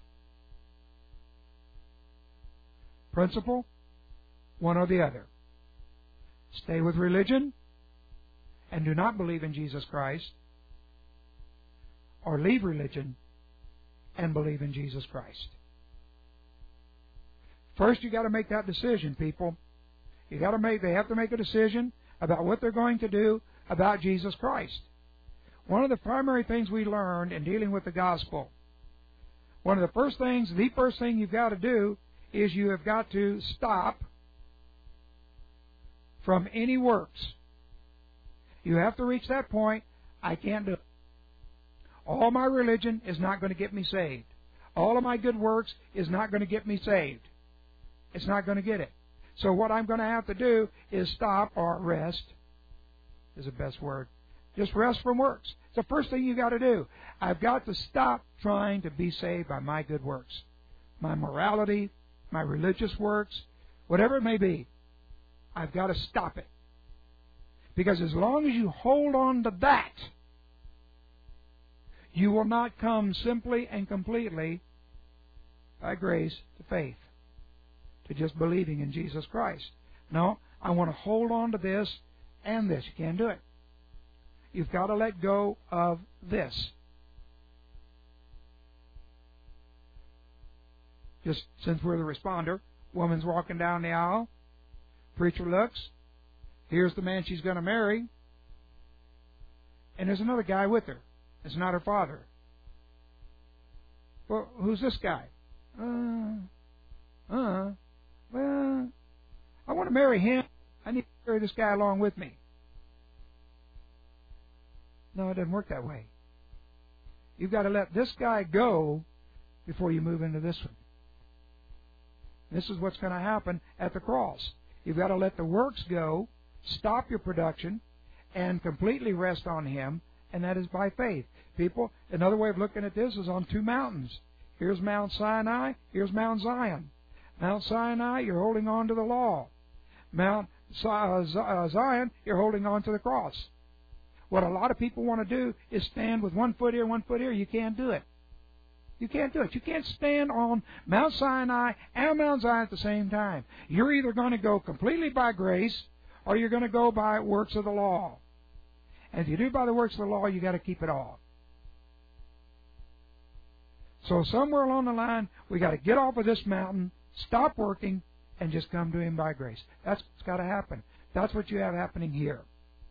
Principle, one or the other. Stay with religion and do not believe in Jesus Christ, or leave religion and believe in Jesus Christ. First, you got to make that decision, people. You got to make. They have to make a decision about what they're going to do about Jesus Christ. One of the primary things we learned in dealing with the gospel, one of the first things, the first thing you've got to do is you have got to stop from any works. You have to reach that point. I can't do it. All my religion is not going to get me saved. All of my good works is not going to get me saved. It's not going to get it. So what I'm going to have to do is stop or rest, is the best word. Just rest from works. It's the first thing you got to do. I've got to stop trying to be saved by my good works. My morality, my religious works, whatever it may be. I've got to stop it. Because as long as you hold on to that, you will not come simply and completely by grace to faith, to just believing in Jesus Christ. No, I want to hold on to this and this. You can't do it. You've got to let go of this. Just since we're the responder, woman's walking down the aisle, preacher looks, here's the man she's going to marry, and there's another guy with her. It's not her father. Well, who's this guy? Uh, uh, well, I want to marry him. I need to marry this guy along with me. No, it doesn't work that way. You've got to let this guy go before you move into this one. This is what's going to happen at the cross. You've got to let the works go, stop your production, and completely rest on Him, and that is by faith. People, another way of looking at this is on two mountains. Here's Mount Sinai, here's Mount Zion. Mount Sinai, you're holding on to the law. Mount Zion, you're holding on to the cross. What a lot of people want to do is stand with one foot here, one foot here. You can't do it. You can't do it. You can't stand on Mount Sinai and Mount Zion at the same time. You're either going to go completely by grace or you're going to go by works of the law. And if you do it by the works of the law, you've got to keep it all. So somewhere along the line, we've got to get off of this mountain, stop working, and just come to Him by grace. That's what's got to happen. That's what you have happening here.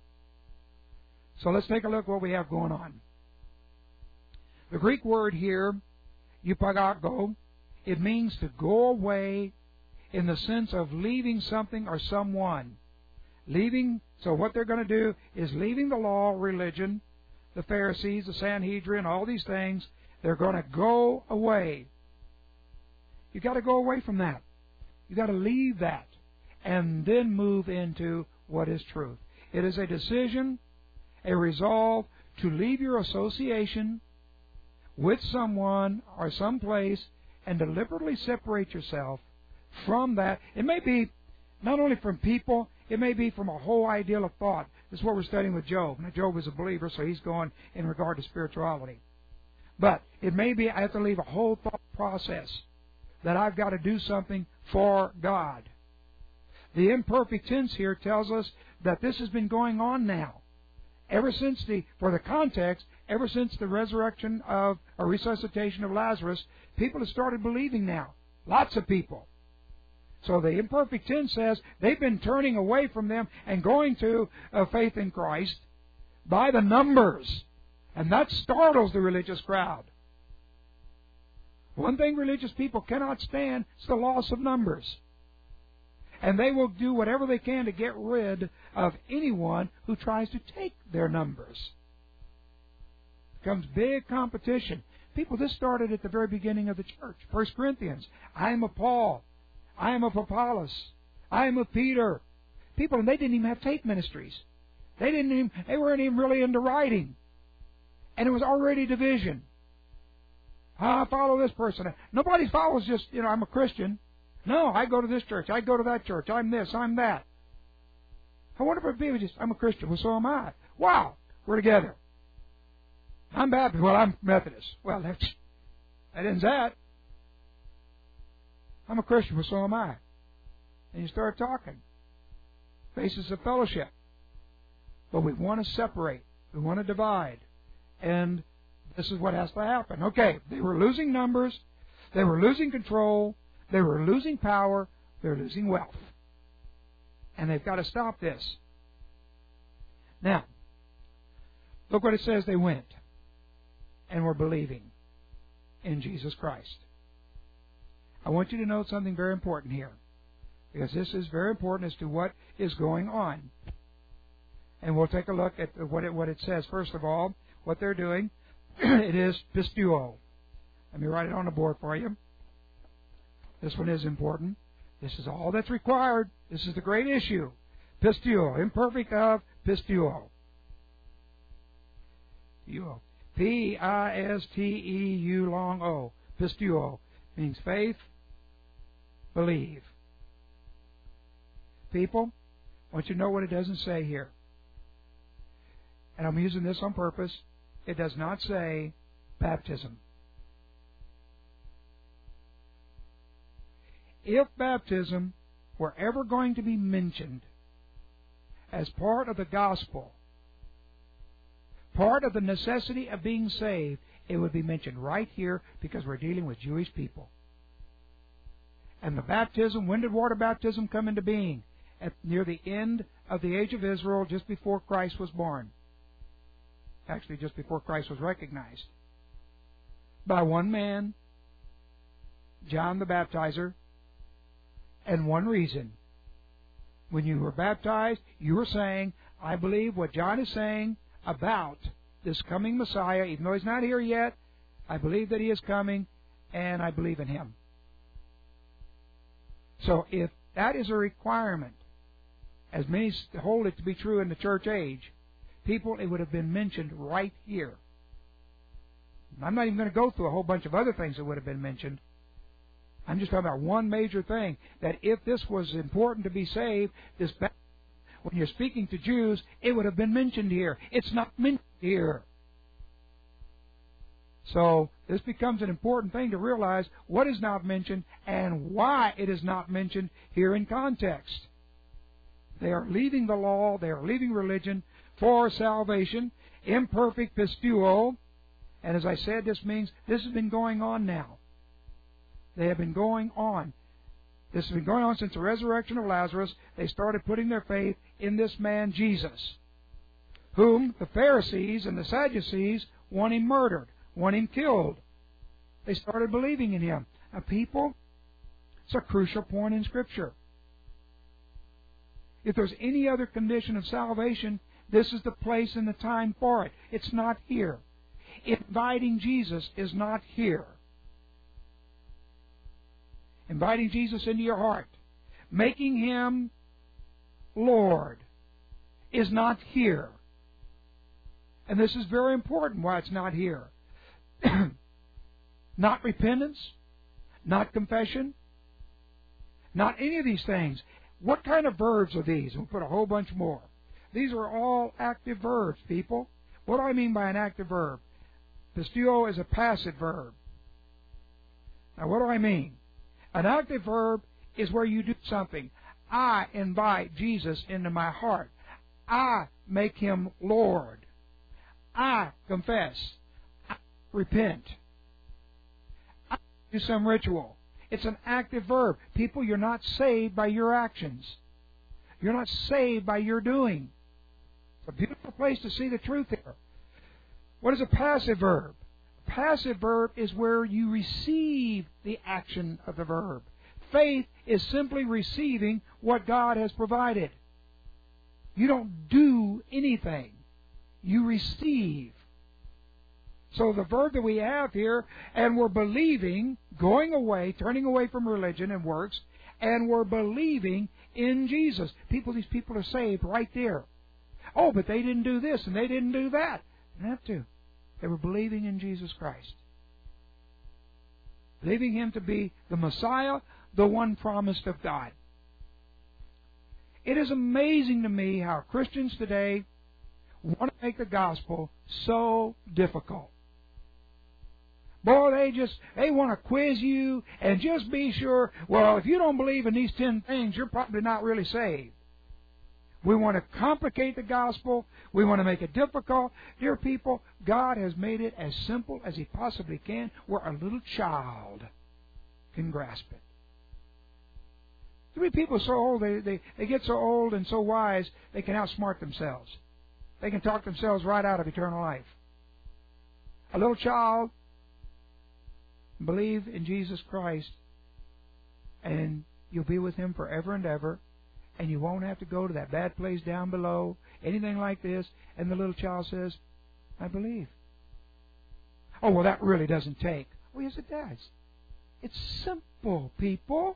So let's take a look at what we have going on. The Greek word here, eupagago, it means to go away in the sense of leaving something or someone. Leaving, so what they're going to do is leaving the law, religion, the Pharisees, the Sanhedrin, all these things, they're going to go away. You've got to go away from that. You've got to leave that and then move into what is truth. It is a decision, a resolve to leave your association with someone or someplace and deliberately separate yourself from that. It may be not only from people, it may be from a whole ideal of thought. This is what we're studying with Job. Now, Job is a believer, so he's going in regard to spirituality. But it may be I have to leave a whole thought process that I've got to do something for God. The imperfect tense here tells us that this has been going on now. Ever since the, for the context, ever since the resurrection of, or resuscitation of Lazarus, people have started believing now. Lots of people. So the imperfect tense says they've been turning away from them and going to uh, faith in Christ by the numbers. And that startles the religious crowd. One thing religious people cannot stand is the loss of numbers. And they will do whatever they can to get rid of anyone who tries to take their numbers. It becomes big competition. People, this started at the very beginning of the church. First Corinthians, I am of Paul. I am of Apollos. I am of Peter. People, and they didn't even have tape ministries. They didn't even, they weren't even really into writing. And it was already division. I follow this person. Nobody follows just, you know, I'm a Christian. No, I go to this church. I go to that church. I'm this. I'm that. I wonder if people just, I'm a Christian. Well, so am I. Wow, we're together. I'm Baptist. Well, I'm Methodist. Well, that, that ends that. I'm a Christian. Well, so am I. And you start talking. Basis of fellowship. But we want to separate. We want to divide. And this is what has to happen. Okay, they were losing numbers. They were losing control. They were losing power. They were losing wealth. And they've got to stop this. Now, look what it says they went and were believing in Jesus Christ. I want you to note something very important here, because this is very important as to what is going on. And we'll take a look at what it, what it says. First of all, what they're doing, it is pistuo. Let me write it on the board for you. This one is important. This is all that's required. This is the great issue. Pistuo, imperfect of pistuo. P I S T E U long O. Pistuo means faith, believe. People, I want you to know what it doesn't say here. And I'm using this on purpose. It does not say baptism. If baptism were ever going to be mentioned as part of the gospel, part of the necessity of being saved, it would be mentioned right here, because we're dealing with Jewish people. And the baptism, when did water baptism come into being? At near the end of the age of Israel, just before Christ was born. Actually, just before Christ was recognized. By one man, John the Baptizer, and one reason. When you were baptized, you were saying, I believe what John is saying about this coming Messiah, even though He's not here yet, I believe that He is coming, and I believe in Him. So if that is a requirement, as many hold it to be true in the church age, people, it would have been mentioned right here. I'm not even going to go through a whole bunch of other things that would have been mentioned. I'm just talking about one major thing, that if this was important to be saved, this when you're speaking to Jews, it would have been mentioned here. It's not mentioned here. So this becomes an important thing to realize what is not mentioned and why it is not mentioned here in context. They are leaving the law, they are leaving religion for salvation, imperfect pisteuo. And as I said, this means this has been going on now. They have been going on. This has been going on since the resurrection of Lazarus. They started putting their faith in this man Jesus, whom the Pharisees and the Sadducees want him murdered, want him killed. They started believing in him. Now, people, it's a crucial point in Scripture. If there's any other condition of salvation, this is the place and the time for it. It's not here. Inviting Jesus is not here. Inviting Jesus into your heart, making Him Lord, is not here. And this is very important why it's not here. Not repentance, not confession, not any of these things. What kind of verbs are these? We'll put a whole bunch more. These are all active verbs, people. What do I mean by an active verb? Pisteuo is a passive verb. Now, what do I mean? An active verb is where you do something. I invite Jesus into my heart. I make Him Lord. I confess. I repent. I do some ritual. It's an active verb. People, you're not saved by your actions. You're not saved by your doing. It's a beautiful place to see the truth here. What is a passive verb? A passive verb is where you receive the action of the verb. Faith is simply receiving what God has provided. You don't do anything. You receive. So the verb that we have here, and we're believing, going away, turning away from religion and works, and we're believing in Jesus. People, these people are saved right there. Oh, but they didn't do this and they didn't do that. They didn't have to. They were believing in Jesus Christ. Believing Him to be the Messiah, the one promised of God. It is amazing to me how Christians today want to make the gospel so difficult. Boy, they just, they want to quiz you and just be sure, well, if you don't believe in these ten things, you're probably not really saved. We want to complicate the gospel. We want to make it difficult. Dear people, God has made it as simple as He possibly can, where a little child can grasp it. Too many people are so old, they, they, they get so old and so wise, they can outsmart themselves. They can talk themselves right out of eternal life. A little child, believe in Jesus Christ, and you'll be with Him forever and ever, and you won't have to go to that bad place down below, anything like this. And the little child says, I believe. Oh, well, that really doesn't take. Well, yes, it does. It's simple, people.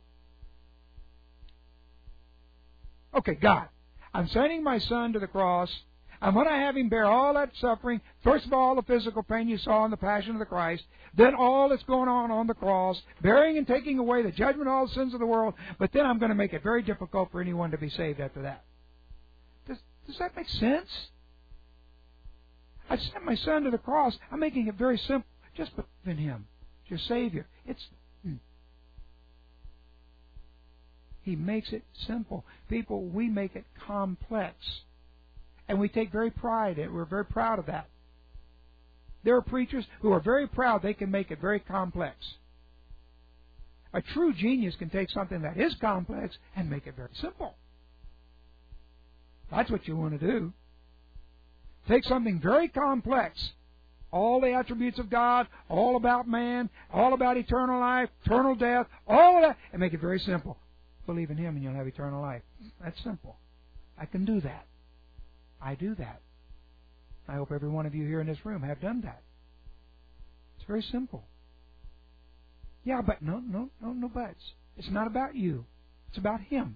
Okay, God, I'm sending my Son to the cross. I'm going to have Him bear all that suffering. First of all, the physical pain you saw in the Passion of the Christ. Then all that's going on on the cross, bearing and taking away the judgment of all the sins of the world. But then I'm going to make it very difficult for anyone to be saved after that. Does, does that make sense? I sent my Son to the cross. I'm making it very simple. Just believe in Him. It's your Savior. It's... Hmm. He makes it simple. People, we make it complex. And we take very pride in it. We're very proud of that. There are preachers who are very proud they can make it very complex. A true genius can take something that is complex and make it very simple. That's what you want to do. Take something very complex, all the attributes of God, all about man, all about eternal life, eternal death, all of that, and make it very simple. Believe in Him and you'll have eternal life. That's simple. I can do that. I do that. I hope every one of you here in this room have done that. It's very simple. Yeah, but no, no, no, no buts. It's not about you. It's about Him.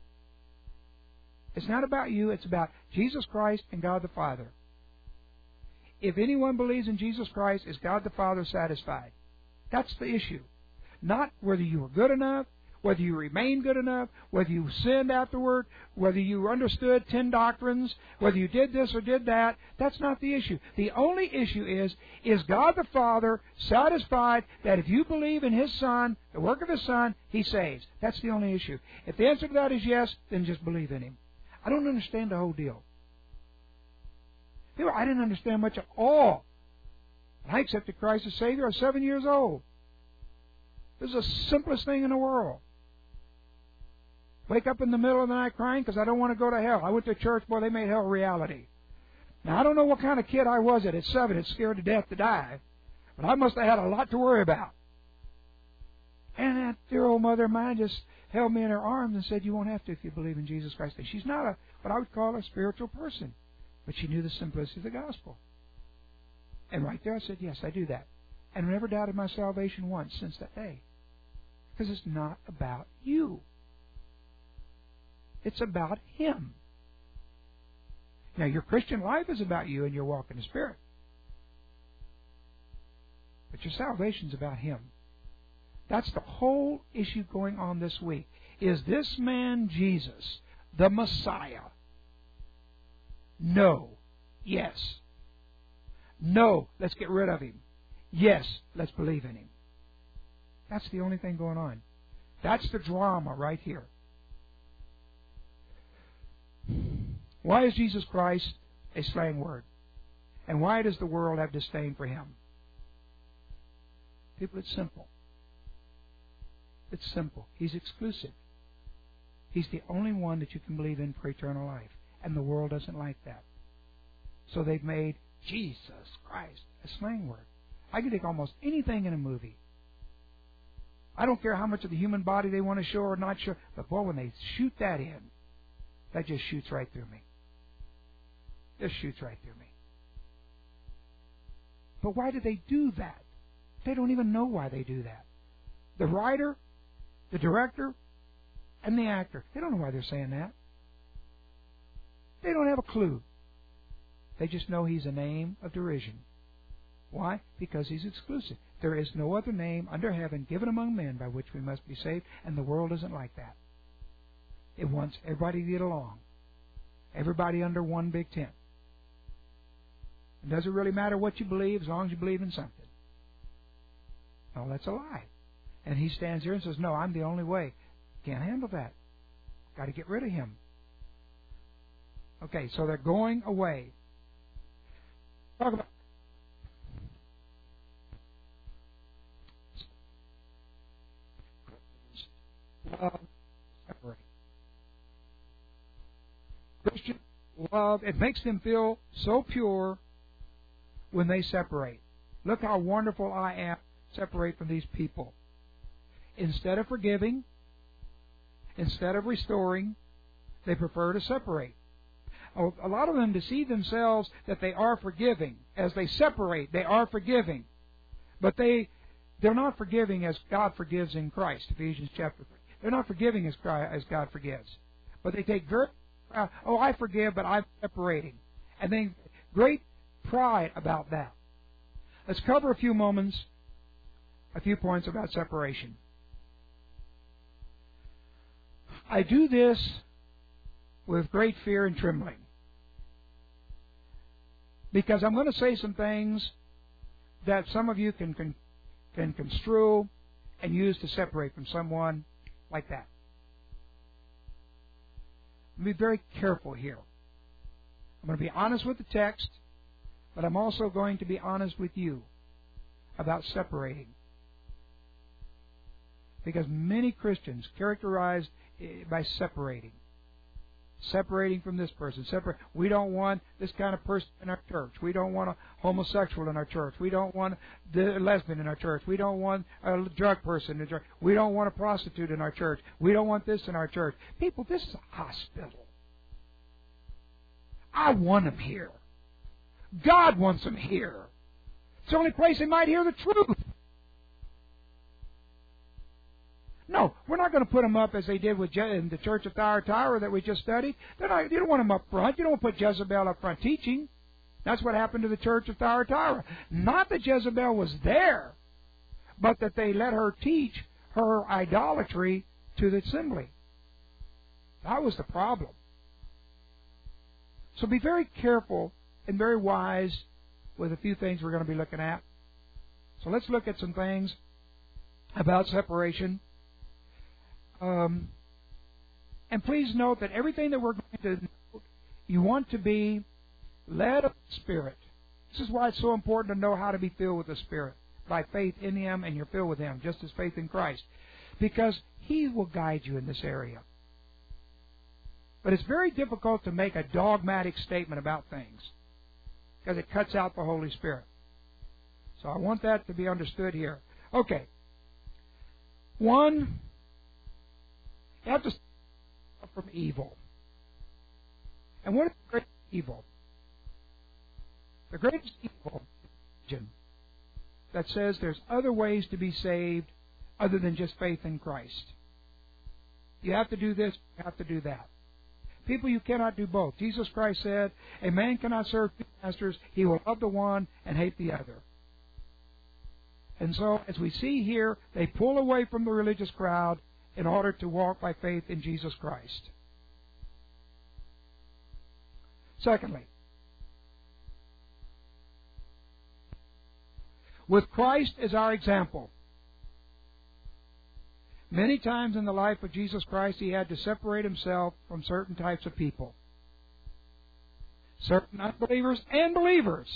It's not about you. It's about Jesus Christ and God the Father. If anyone believes in Jesus Christ, is God the Father satisfied? That's the issue. Not whether you were good enough whether you remained good enough, whether you sinned afterward, whether you understood ten doctrines, whether you did this or did that. That's not the issue. The only issue is, is God the Father satisfied that if you believe in His Son, the work of His Son, He saves? That's the only issue. If the answer to that is yes, then just believe in Him. I don't understand the whole deal. I didn't understand much at all. I accepted Christ as Savior. I was seven years old. This is the simplest thing in the world. Wake up in the middle of the night crying because I don't want to go to hell. I went to church, boy, they made hell a reality. Now, I don't know what kind of kid I was at. At seven, it's scared to death to die. But I must have had a lot to worry about. And that dear old mother of mine just held me in her arms and said, you won't have to if you believe in Jesus Christ. And she's not a what I would call a spiritual person. But she knew the simplicity of the gospel. And right there I said, yes, I do that. And I never doubted my salvation once since that day. Because it's not about you. It's about Him. Now, your Christian life is about you and your walk in the Spirit. But your salvation is about Him. That's the whole issue going on this week. Is this man Jesus the Messiah? No. Yes. No. Let's get rid of Him. Yes. Let's believe in Him. That's the only thing going on. That's the drama right here. Why is Jesus Christ a slang word? And why does the world have disdain for Him? People, it's simple. It's simple. He's exclusive. He's the only one that you can believe in for eternal life. And the world doesn't like that. So they've made Jesus Christ a slang word. I can take almost anything in a movie. I don't care how much of the human body they want to show or not show. But boy, when they shoot that in, that just shoots right through me. Just shoots right through me. But why do they do that? They don't even know why they do that. The writer, the director, and the actor, they don't know why they're saying that. They don't have a clue. They just know He's a name of derision. Why? Because He's exclusive. There is no other name under heaven given among men by which we must be saved, and the world isn't like that. It wants everybody to get along. Everybody under one big tent. It doesn't really matter what you believe as long as you believe in something. No, that's a lie. And He stands here and says, no, I'm the only way. Can't handle that. Got to get rid of Him. Okay, so they're going away. Talk about love, separate. Christian love, it makes them feel so pure when they separate. Look how wonderful I am. Separate from these people. Instead of forgiving, instead of restoring, they prefer to separate. A lot of them deceive themselves that they are forgiving. As they separate, they are forgiving. But they, they're not forgiving as God forgives in Christ, Ephesians chapter three. They're not forgiving as, as God forgives. But they take very, uh, oh, I forgive, but I'm separating. And they great pride about that. Let's cover a few moments, a few points about separation. I do this with great fear and trembling, because I'm going to say some things that some of you can, can, can construe and use to separate from someone like that. Be very careful here. I'm going to be honest with the text, but I'm also going to be honest with you about separating. Because many Christians characterized by separating. Separating from this person. Separate. We don't want this kind of person in our church. We don't want a homosexual in our church. We don't want the lesbian in our church. We don't want a drug person in our church. We don't want a prostitute in our church. We don't want this in our church. People, this is a hospital. I want them here. God wants them here. It's the only place they might hear the truth. No, we're not going to put them up as they did with Je- in the church of Thyatira that we just studied. They're not, you don't want them up front. You don't put Jezebel up front teaching. That's what happened to the church of Thyatira. Not that Jezebel was there, but that they let her teach her idolatry to the assembly. That was the problem. So be very careful and very wise with a few things we're going to be looking at. So let's look at some things about separation. Um, and please note that everything that we're going to note, you want to be led of the Spirit. This is why it's so important to know how to be filled with the Spirit. By faith in Him, and you're filled with Him, just as faith in Christ. Because He will guide you in this area. But it's very difficult to make a dogmatic statement about things, because it cuts out the Holy Spirit. So I want that to be understood here. Okay. One, you have to stop from evil. And what is the greatest evil? The greatest evil is religion that says there's other ways to be saved other than just faith in Christ. You have to do this, you have to do that. People, you cannot do both. Jesus Christ said, a man cannot serve two masters. He will love the one and hate the other. And so, as we see here, they pull away from the religious crowd in order to walk by faith in Jesus Christ. Secondly, with Christ as our example, many times in the life of Jesus Christ, He had to separate Himself from certain types of people. Certain unbelievers and believers.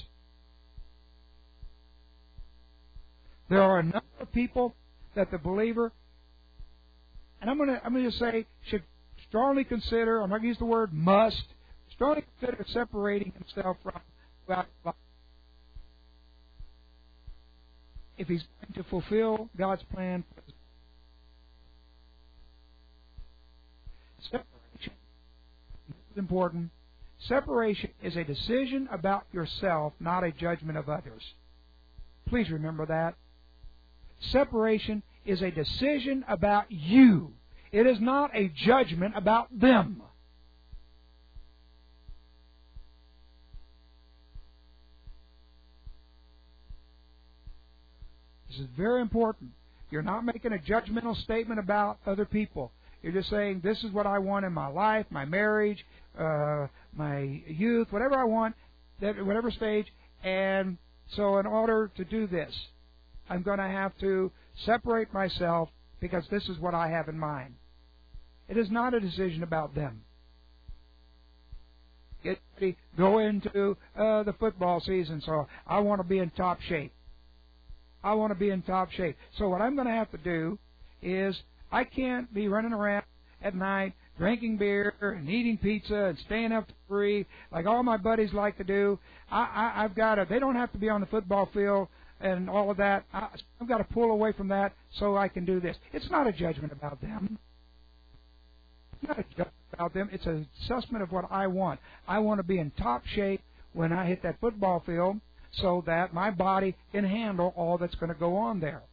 There are a number of people that the believer, and I'm going to I'm going to say, should strongly consider, I'm not going to use the word must, strongly consider separating himself from throughout his life. If he's going to fulfill God's plan for his life. Separation is important. Separation is a decision about yourself, not a judgment of others. Please remember that. Separation is a decision about you. It is not a judgment about them. This is very important. You're not making a judgmental statement about other people. You're just saying, this is what I want in my life, my marriage, uh, my youth, whatever I want, that whatever stage. And so in order to do this, I'm going to have to separate myself because this is what I have in mind. It is not a decision about them. Get ready, go into uh, the football season, so I want to be in top shape. I want to be in top shape. So what I'm going to have to do is I can't be running around at night drinking beer and eating pizza and staying up to three like all my buddies like to do. I, I, I've got to. They don't have to be on the football field and all of that. I, I've got to pull away from that so I can do this. It's not a judgment about them. It's not a judgment about them. It's an assessment of what I want. I want to be in top shape when I hit that football field so that my body can handle all that's going to go on there.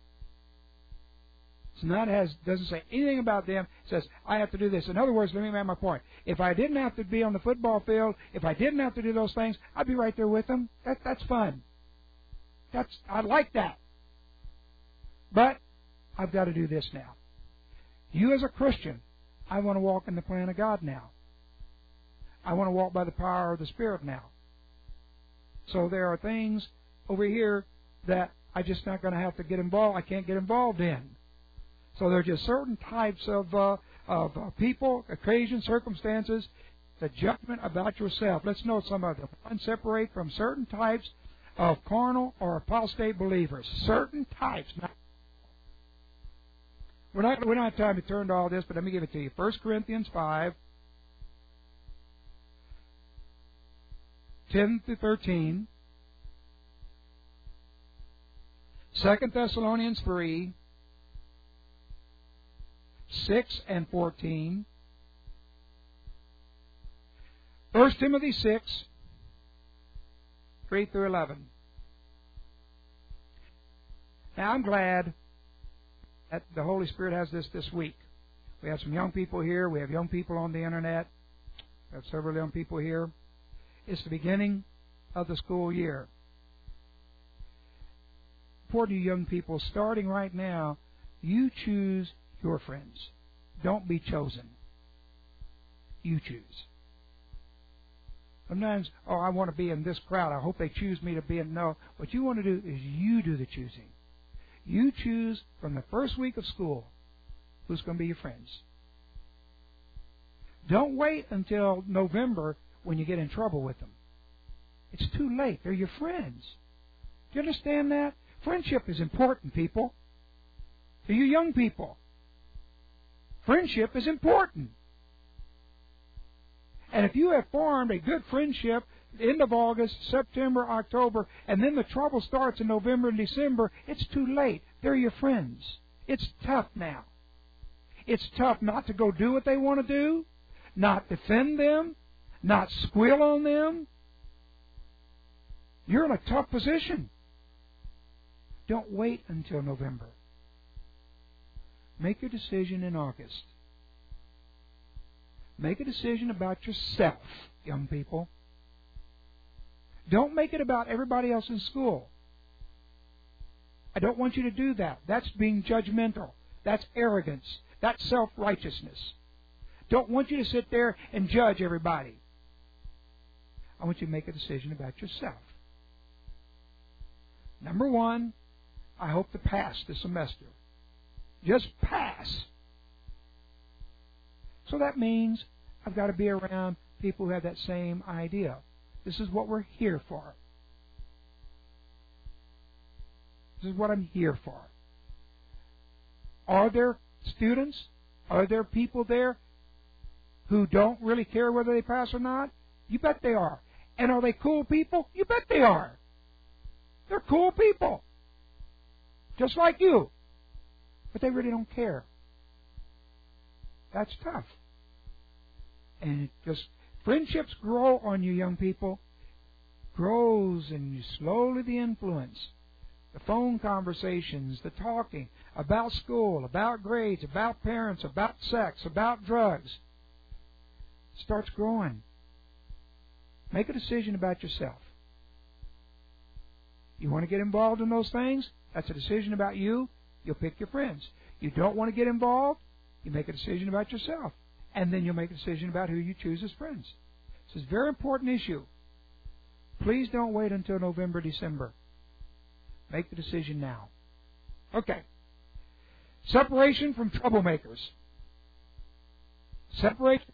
It's not has doesn't say anything about them. It says, I have to do this. In other words, let me make my point. If I didn't have to be on the football field, if I didn't have to do those things, I'd be right there with them. That, that's fun. That's I like that. But I've got to do this now. You as a Christian, I want to walk in the plan of God now. I want to walk by the power of the Spirit now. So there are things over here that I'm just not going to have to get involved. I can't get involved in. So there are just certain types of uh, of uh, people, occasions, circumstances, the judgment about yourself. Let's note some of them. One, separate from certain types of carnal or apostate believers. Certain types. Now, we're not, we don't have time to turn to all this, but let me give it to you. First Corinthians five, ten through thirteen. Second Thessalonians three, six and fourteen. First Timothy six, three through eleven. Now I'm glad that the Holy Spirit has this this week. We have some young people here. We have young people on the internet. We have several young people here. It's the beginning of the school year. For you young people, starting right now, you choose your friends. Don't be chosen. You choose. Sometimes, oh, I want to be in this crowd. I hope they choose me to be in. No, what you want to do is you do the choosing. You choose from the first week of school who's going to be your friends. Don't wait until November when you get in trouble with them. It's too late. They're your friends. Do you understand that? Friendship is important, people. To you young people, friendship is important. And if you have formed a good friendship end of August, September, October, and then the trouble starts in November and December, it's too late. They're your friends. It's tough now. It's tough not to go do what they want to do, not defend them, not squeal on them. You're in a tough position. Don't wait until November. Make your decision in August. Make a decision about yourself, young people. Don't make it about everybody else in school. I don't want you to do that. That's being judgmental. That's arrogance. That's self-righteousness. Don't want you to sit there and judge everybody. I want you to make a decision about yourself. Number one, I hope to pass the semester. Just pass. So that means I've got to be around people who have that same idea. This is what we're here for. This is what I'm here for. Are there students? Are there people there who don't really care whether they pass or not? You bet they are. And are they cool people? You bet they are. They're cool people. Just like you. But they really don't care. That's tough. And it just, friendships grow on you, young people. Grows, and you slowly the influence. The phone conversations, the talking about school, about grades, about parents, about sex, about drugs. Starts growing. Make a decision about yourself. You want to get involved in those things? That's a decision about you. You'll pick your friends. You don't want to get involved? You make a decision about yourself. And then you'll make a decision about who you choose as friends. This is a very important issue. Please don't wait until November, December. Make the decision now. Okay. Separation from troublemakers. Separation.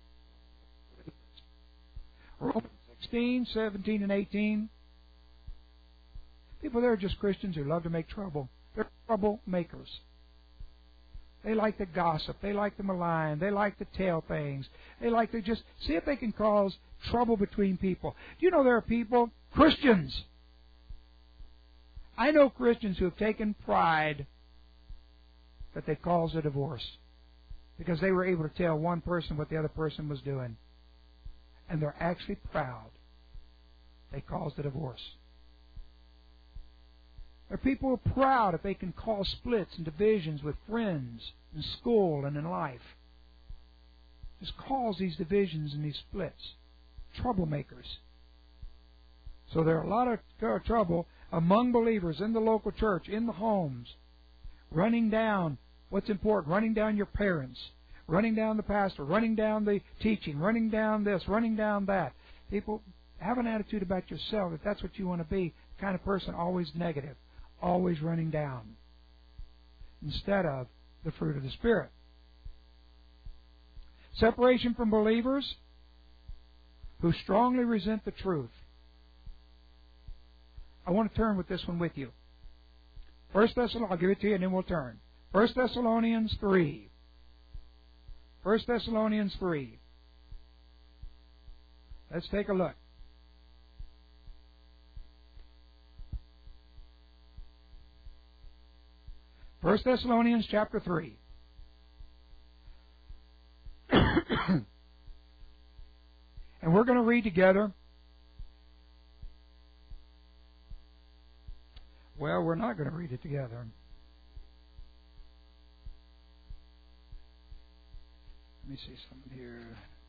Romans sixteen, seventeen, and eighteen. People there are just Christians who love to make trouble. They're troublemakers. They like to gossip. They like to malign. They like to tell things. They like to just see if they can cause trouble between people. Do you know there are people, Christians? I know Christians who have taken pride that they caused a divorce because they were able to tell one person what the other person was doing. And they're actually proud they caused a divorce. There are people who are proud if they can cause splits and divisions with friends in school and in life. Just cause these divisions and these splits. Troublemakers. So there are a lot of uh, trouble among believers in the local church, in the homes, running down what's important, running down your parents, running down the pastor, running down the teaching, running down this, running down that. People, have an attitude about yourself if that's what you want to be, the kind of person always negative, always running down, instead of the fruit of the Spirit. Separation from believers who strongly resent the truth. I want to turn with this one with you. First Thessalonians, I'll give it to you and then we'll turn. First Thessalonians three. First Thessalonians three. Let's take a look. First Thessalonians chapter three. And we're going to read together. Well, we're not going to read it together. Let me see something here.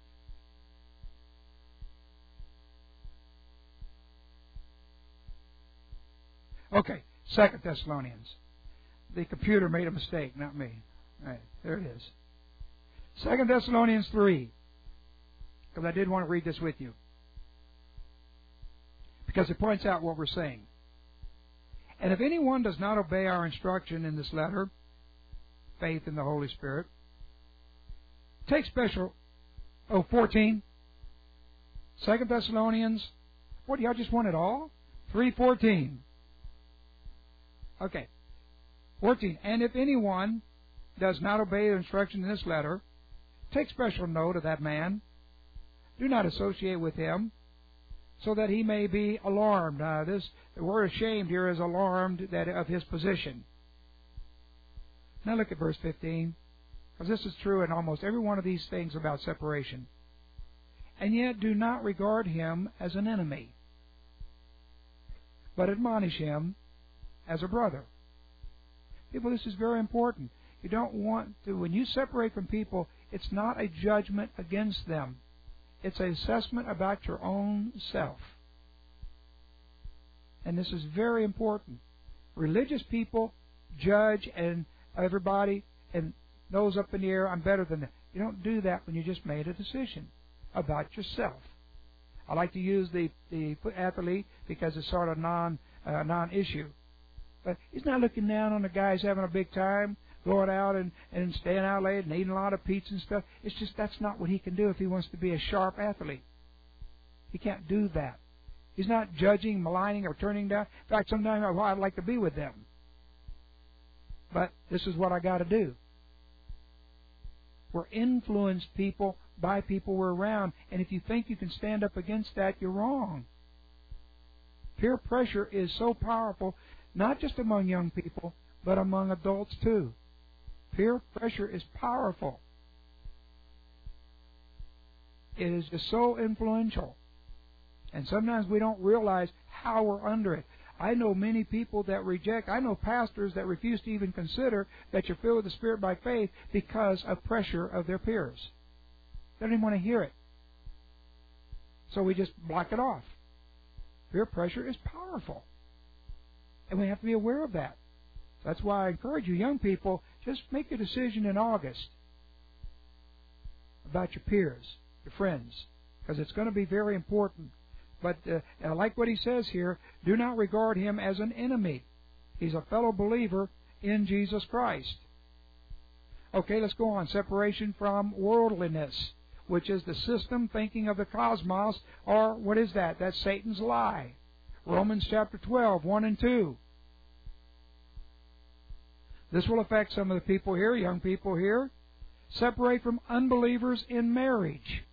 Okay, Second Thessalonians. The computer made a mistake, not me. All right, there it is. Second Thessalonians three, because I did want to read this with you, because it points out what we're saying. And if anyone does not obey our instruction in this letter, faith in the Holy Spirit, take special, oh, fourteen, Second Thessalonians, what, do y'all just want it all? three fourteen. Okay. fourteen. And if anyone does not obey the instruction in this letter, take special note of that man. Do not associate with him, so that he may be alarmed. Uh, this the word ashamed here is alarmed that of his position. Now look at verse fifteen, because this is true in almost every one of these things about separation. And yet do not regard him as an enemy, but admonish him as a brother. People, this is very important. You don't want to, when you separate from people, it's not a judgment against them. It's an assessment about your own self. And this is very important. Religious people judge and everybody and nose up in the air, I'm better than them. You don't do that when you just made a decision about yourself. I like to use the, the athlete because it's sort of non uh, non-issue. But he's not looking down on the guy who's having a big time, going out and, and staying out late and eating a lot of pizza and stuff. It's just that's not what he can do if he wants to be a sharp athlete. He can't do that. He's not judging, maligning, or turning down. In fact, sometimes well, I'd like to be with them. But this is what I got to do. We're influenced people by people we're around, and if you think you can stand up against that, you're wrong. Peer pressure is so powerful, not just among young people, but among adults too. Peer pressure is powerful. It is just so influential. And sometimes we don't realize how we're under it. I know many people that reject, I know pastors that refuse to even consider that you're filled with the Spirit by faith because of pressure of their peers. They don't even want to hear it. So we just block it off. Peer pressure is powerful. And we have to be aware of that. That's why I encourage you, young people, just make a decision in August about your peers, your friends, because it's going to be very important. But uh, and I like what he says here, do not regard him as an enemy. He's a fellow believer in Jesus Christ. Okay, let's go on. Separation from worldliness, which is the system thinking of the cosmos, or what is that? That's Satan's lie. Romans chapter twelve, one and two. This will affect some of the people here, young people here. Separate from unbelievers in marriage.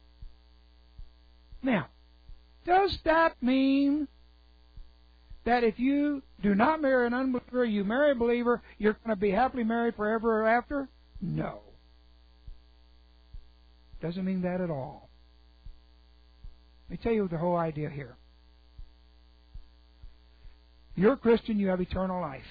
Now, does that mean that if you do not marry an unbeliever, you marry a believer, you're going to be happily married forever after? No. Doesn't mean that at all. Let me tell you the whole idea here. You're a Christian, you have eternal life.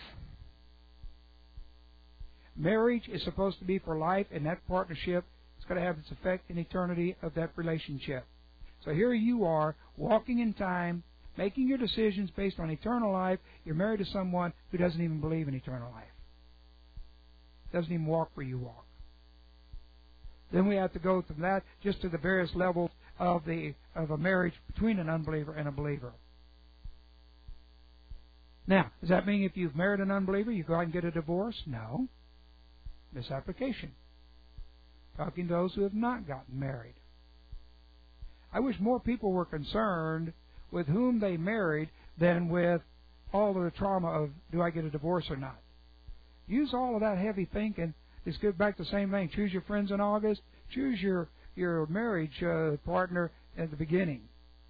Marriage is supposed to be for life, and that partnership is going to have its effect in eternity of that relationship. So here you are, walking in time, making your decisions based on eternal life. You're married to someone who doesn't even believe in eternal life. Doesn't even walk where you walk. Then we have to go from that just to the various levels of the of a marriage between an unbeliever and a believer. Now, does that mean if you've married an unbeliever, you go out and get a divorce? No. Misapplication. Talking to those who have not gotten married. I wish more people were concerned with whom they married than with all of the trauma of, do I get a divorce or not? Use all of that heavy thinking. Let's get back to the same thing. Choose your friends in August. Choose your, your marriage uh, partner at the beginning.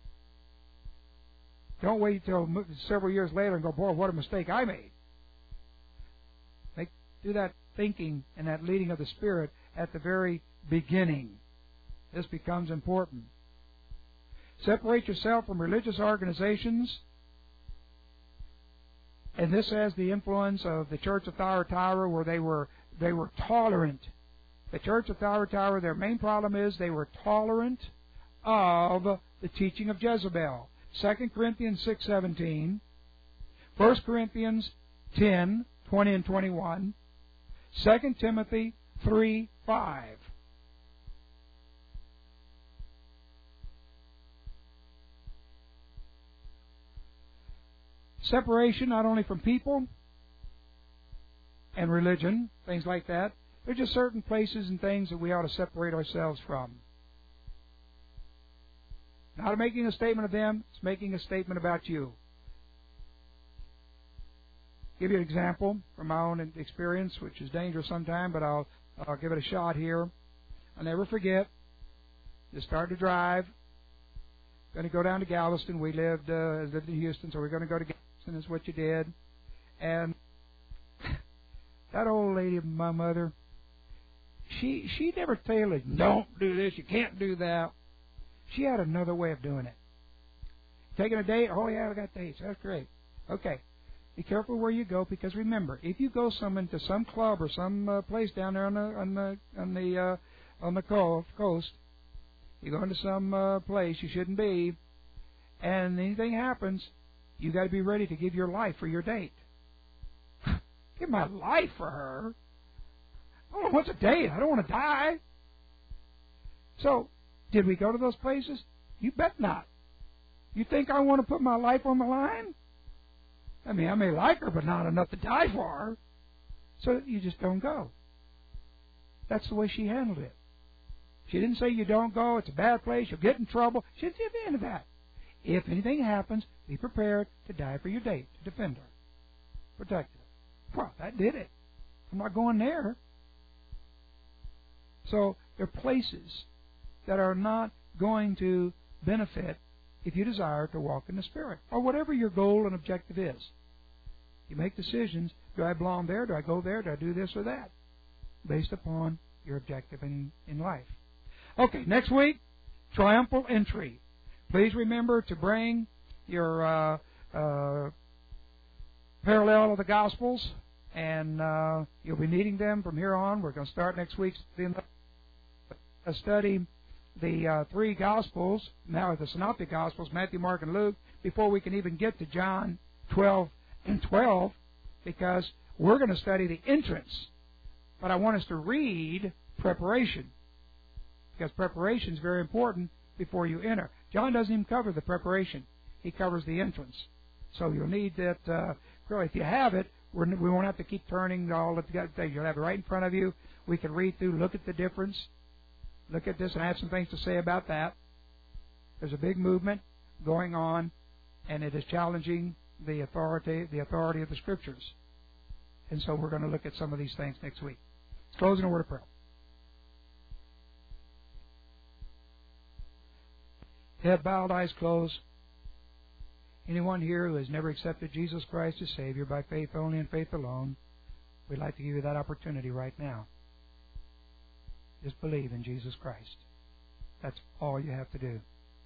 Don't wait until several years later and go, boy, what a mistake I made. Make, do that thinking and that leading of the Spirit at the very beginning. This becomes important. Separate yourself from religious organizations. And this has the influence of the Church of Thyatira, where they were they were tolerant. The Church of Thyatira, their main problem is they were tolerant of the teaching of Jezebel. Second Corinthians six seventeen, First Corinthians ten twenty and twenty-one, Second Timothy three five. separation not only from people and religion, things like that. There's just certain places and things that we ought to separate ourselves from. Not making a statement of them, it's making a statement about you. Give you an example from my own experience, which is dangerous sometimes, but I'll, I'll give it a shot here. I'll never forget. Just started to drive. Going to go down to Galveston. We lived, uh, lived in Houston, so we're going to go to Galveston. Is what you did. And that old lady, my mother, she she never told us, don't do this, you can't do that. She had another way of doing it. Taking a date? Oh, yeah, I got dates. That's great. Okay. Be careful where you go, because remember, if you go some into some club or some uh, place down there on the on the on the uh, on the coast, you go into some uh, place you shouldn't be, and anything happens, you got to be ready to give your life for your date. Give my life for her. I don't know what's a date. I don't want to die. So, did we go to those places? You bet not. You think I want to put my life on the line? I mean, I may like her, but not enough to die for her. So you just don't go. That's the way she handled it. She didn't say you don't go, it's a bad place, you'll get in trouble. She didn't say any of that. If anything happens, be prepared to die for your date, to defend her, protect her. Well, that did it. I'm not going there. So there are places that are not going to benefit if you desire to walk in the Spirit, or whatever your goal and objective is. You make decisions. Do I belong there? Do I go there? Do I do this or that? Based upon your objective in, in life. Okay, next week, triumphal entry. Please remember to bring your uh, uh, parallel of the Gospels, and uh, you'll be needing them from here on. We're going to start next week to study the uh, three Gospels, now the Synoptic Gospels, Matthew, Mark, and Luke, before we can even get to John twelve and twelve, because we're going to study the entrance. But I want us to read preparation, because preparation is very important before you enter. John doesn't even cover the preparation. He covers the entrance. So you'll need that. Uh, really, if you have it, we're, we won't have to keep turning all the things. You'll have it right in front of you. We can read through, look at the difference. Look at this, and I have some things to say about that. There's a big movement going on, and it is challenging the authority, the authority of the Scriptures. And so we're going to look at some of these things next week. Let's close in a word of prayer. Head bowed, eyes closed. Anyone here who has never accepted Jesus Christ as Savior by faith only and faith alone, we'd like to give you that opportunity right now. Just believe in Jesus Christ. That's all you have to do.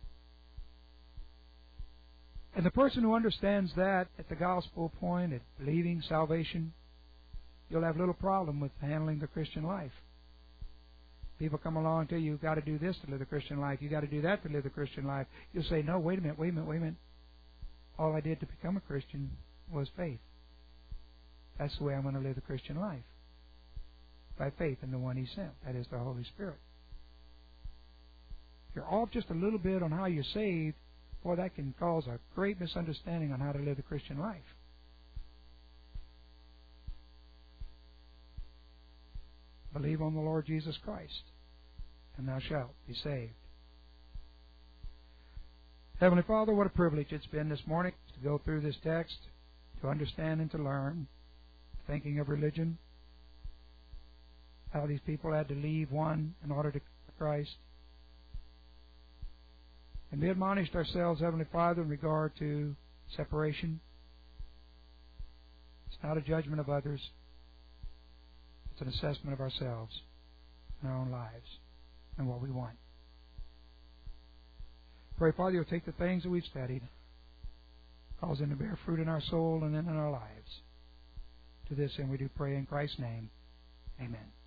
And the person who understands that at the gospel point, at believing salvation, you'll have little problem with handling the Christian life. People come along and tell you, you've got to do this to live the Christian life. You've got to do that to live the Christian life. You'll say, no, wait a minute, wait a minute, wait a minute. All I did to become a Christian was faith. That's the way I'm going to live the Christian life. By faith in the one He sent. That is the Holy Spirit. If you're off just a little bit on how you're saved, boy, that can cause a great misunderstanding on how to live the Christian life. Believe on the Lord Jesus Christ, and thou shalt be saved. Heavenly Father, what a privilege it's been this morning to go through this text, to understand and to learn, thinking of religion, how these people had to leave one in order to Christ. And we admonished ourselves, Heavenly Father, in regard to separation. It's not a judgment of others. It's an assessment of ourselves and our own lives and what we want. Pray, Father, you'll take the things that we've studied, cause them to bear fruit in our soul and in our lives. To this end we do pray in Christ's name. Amen.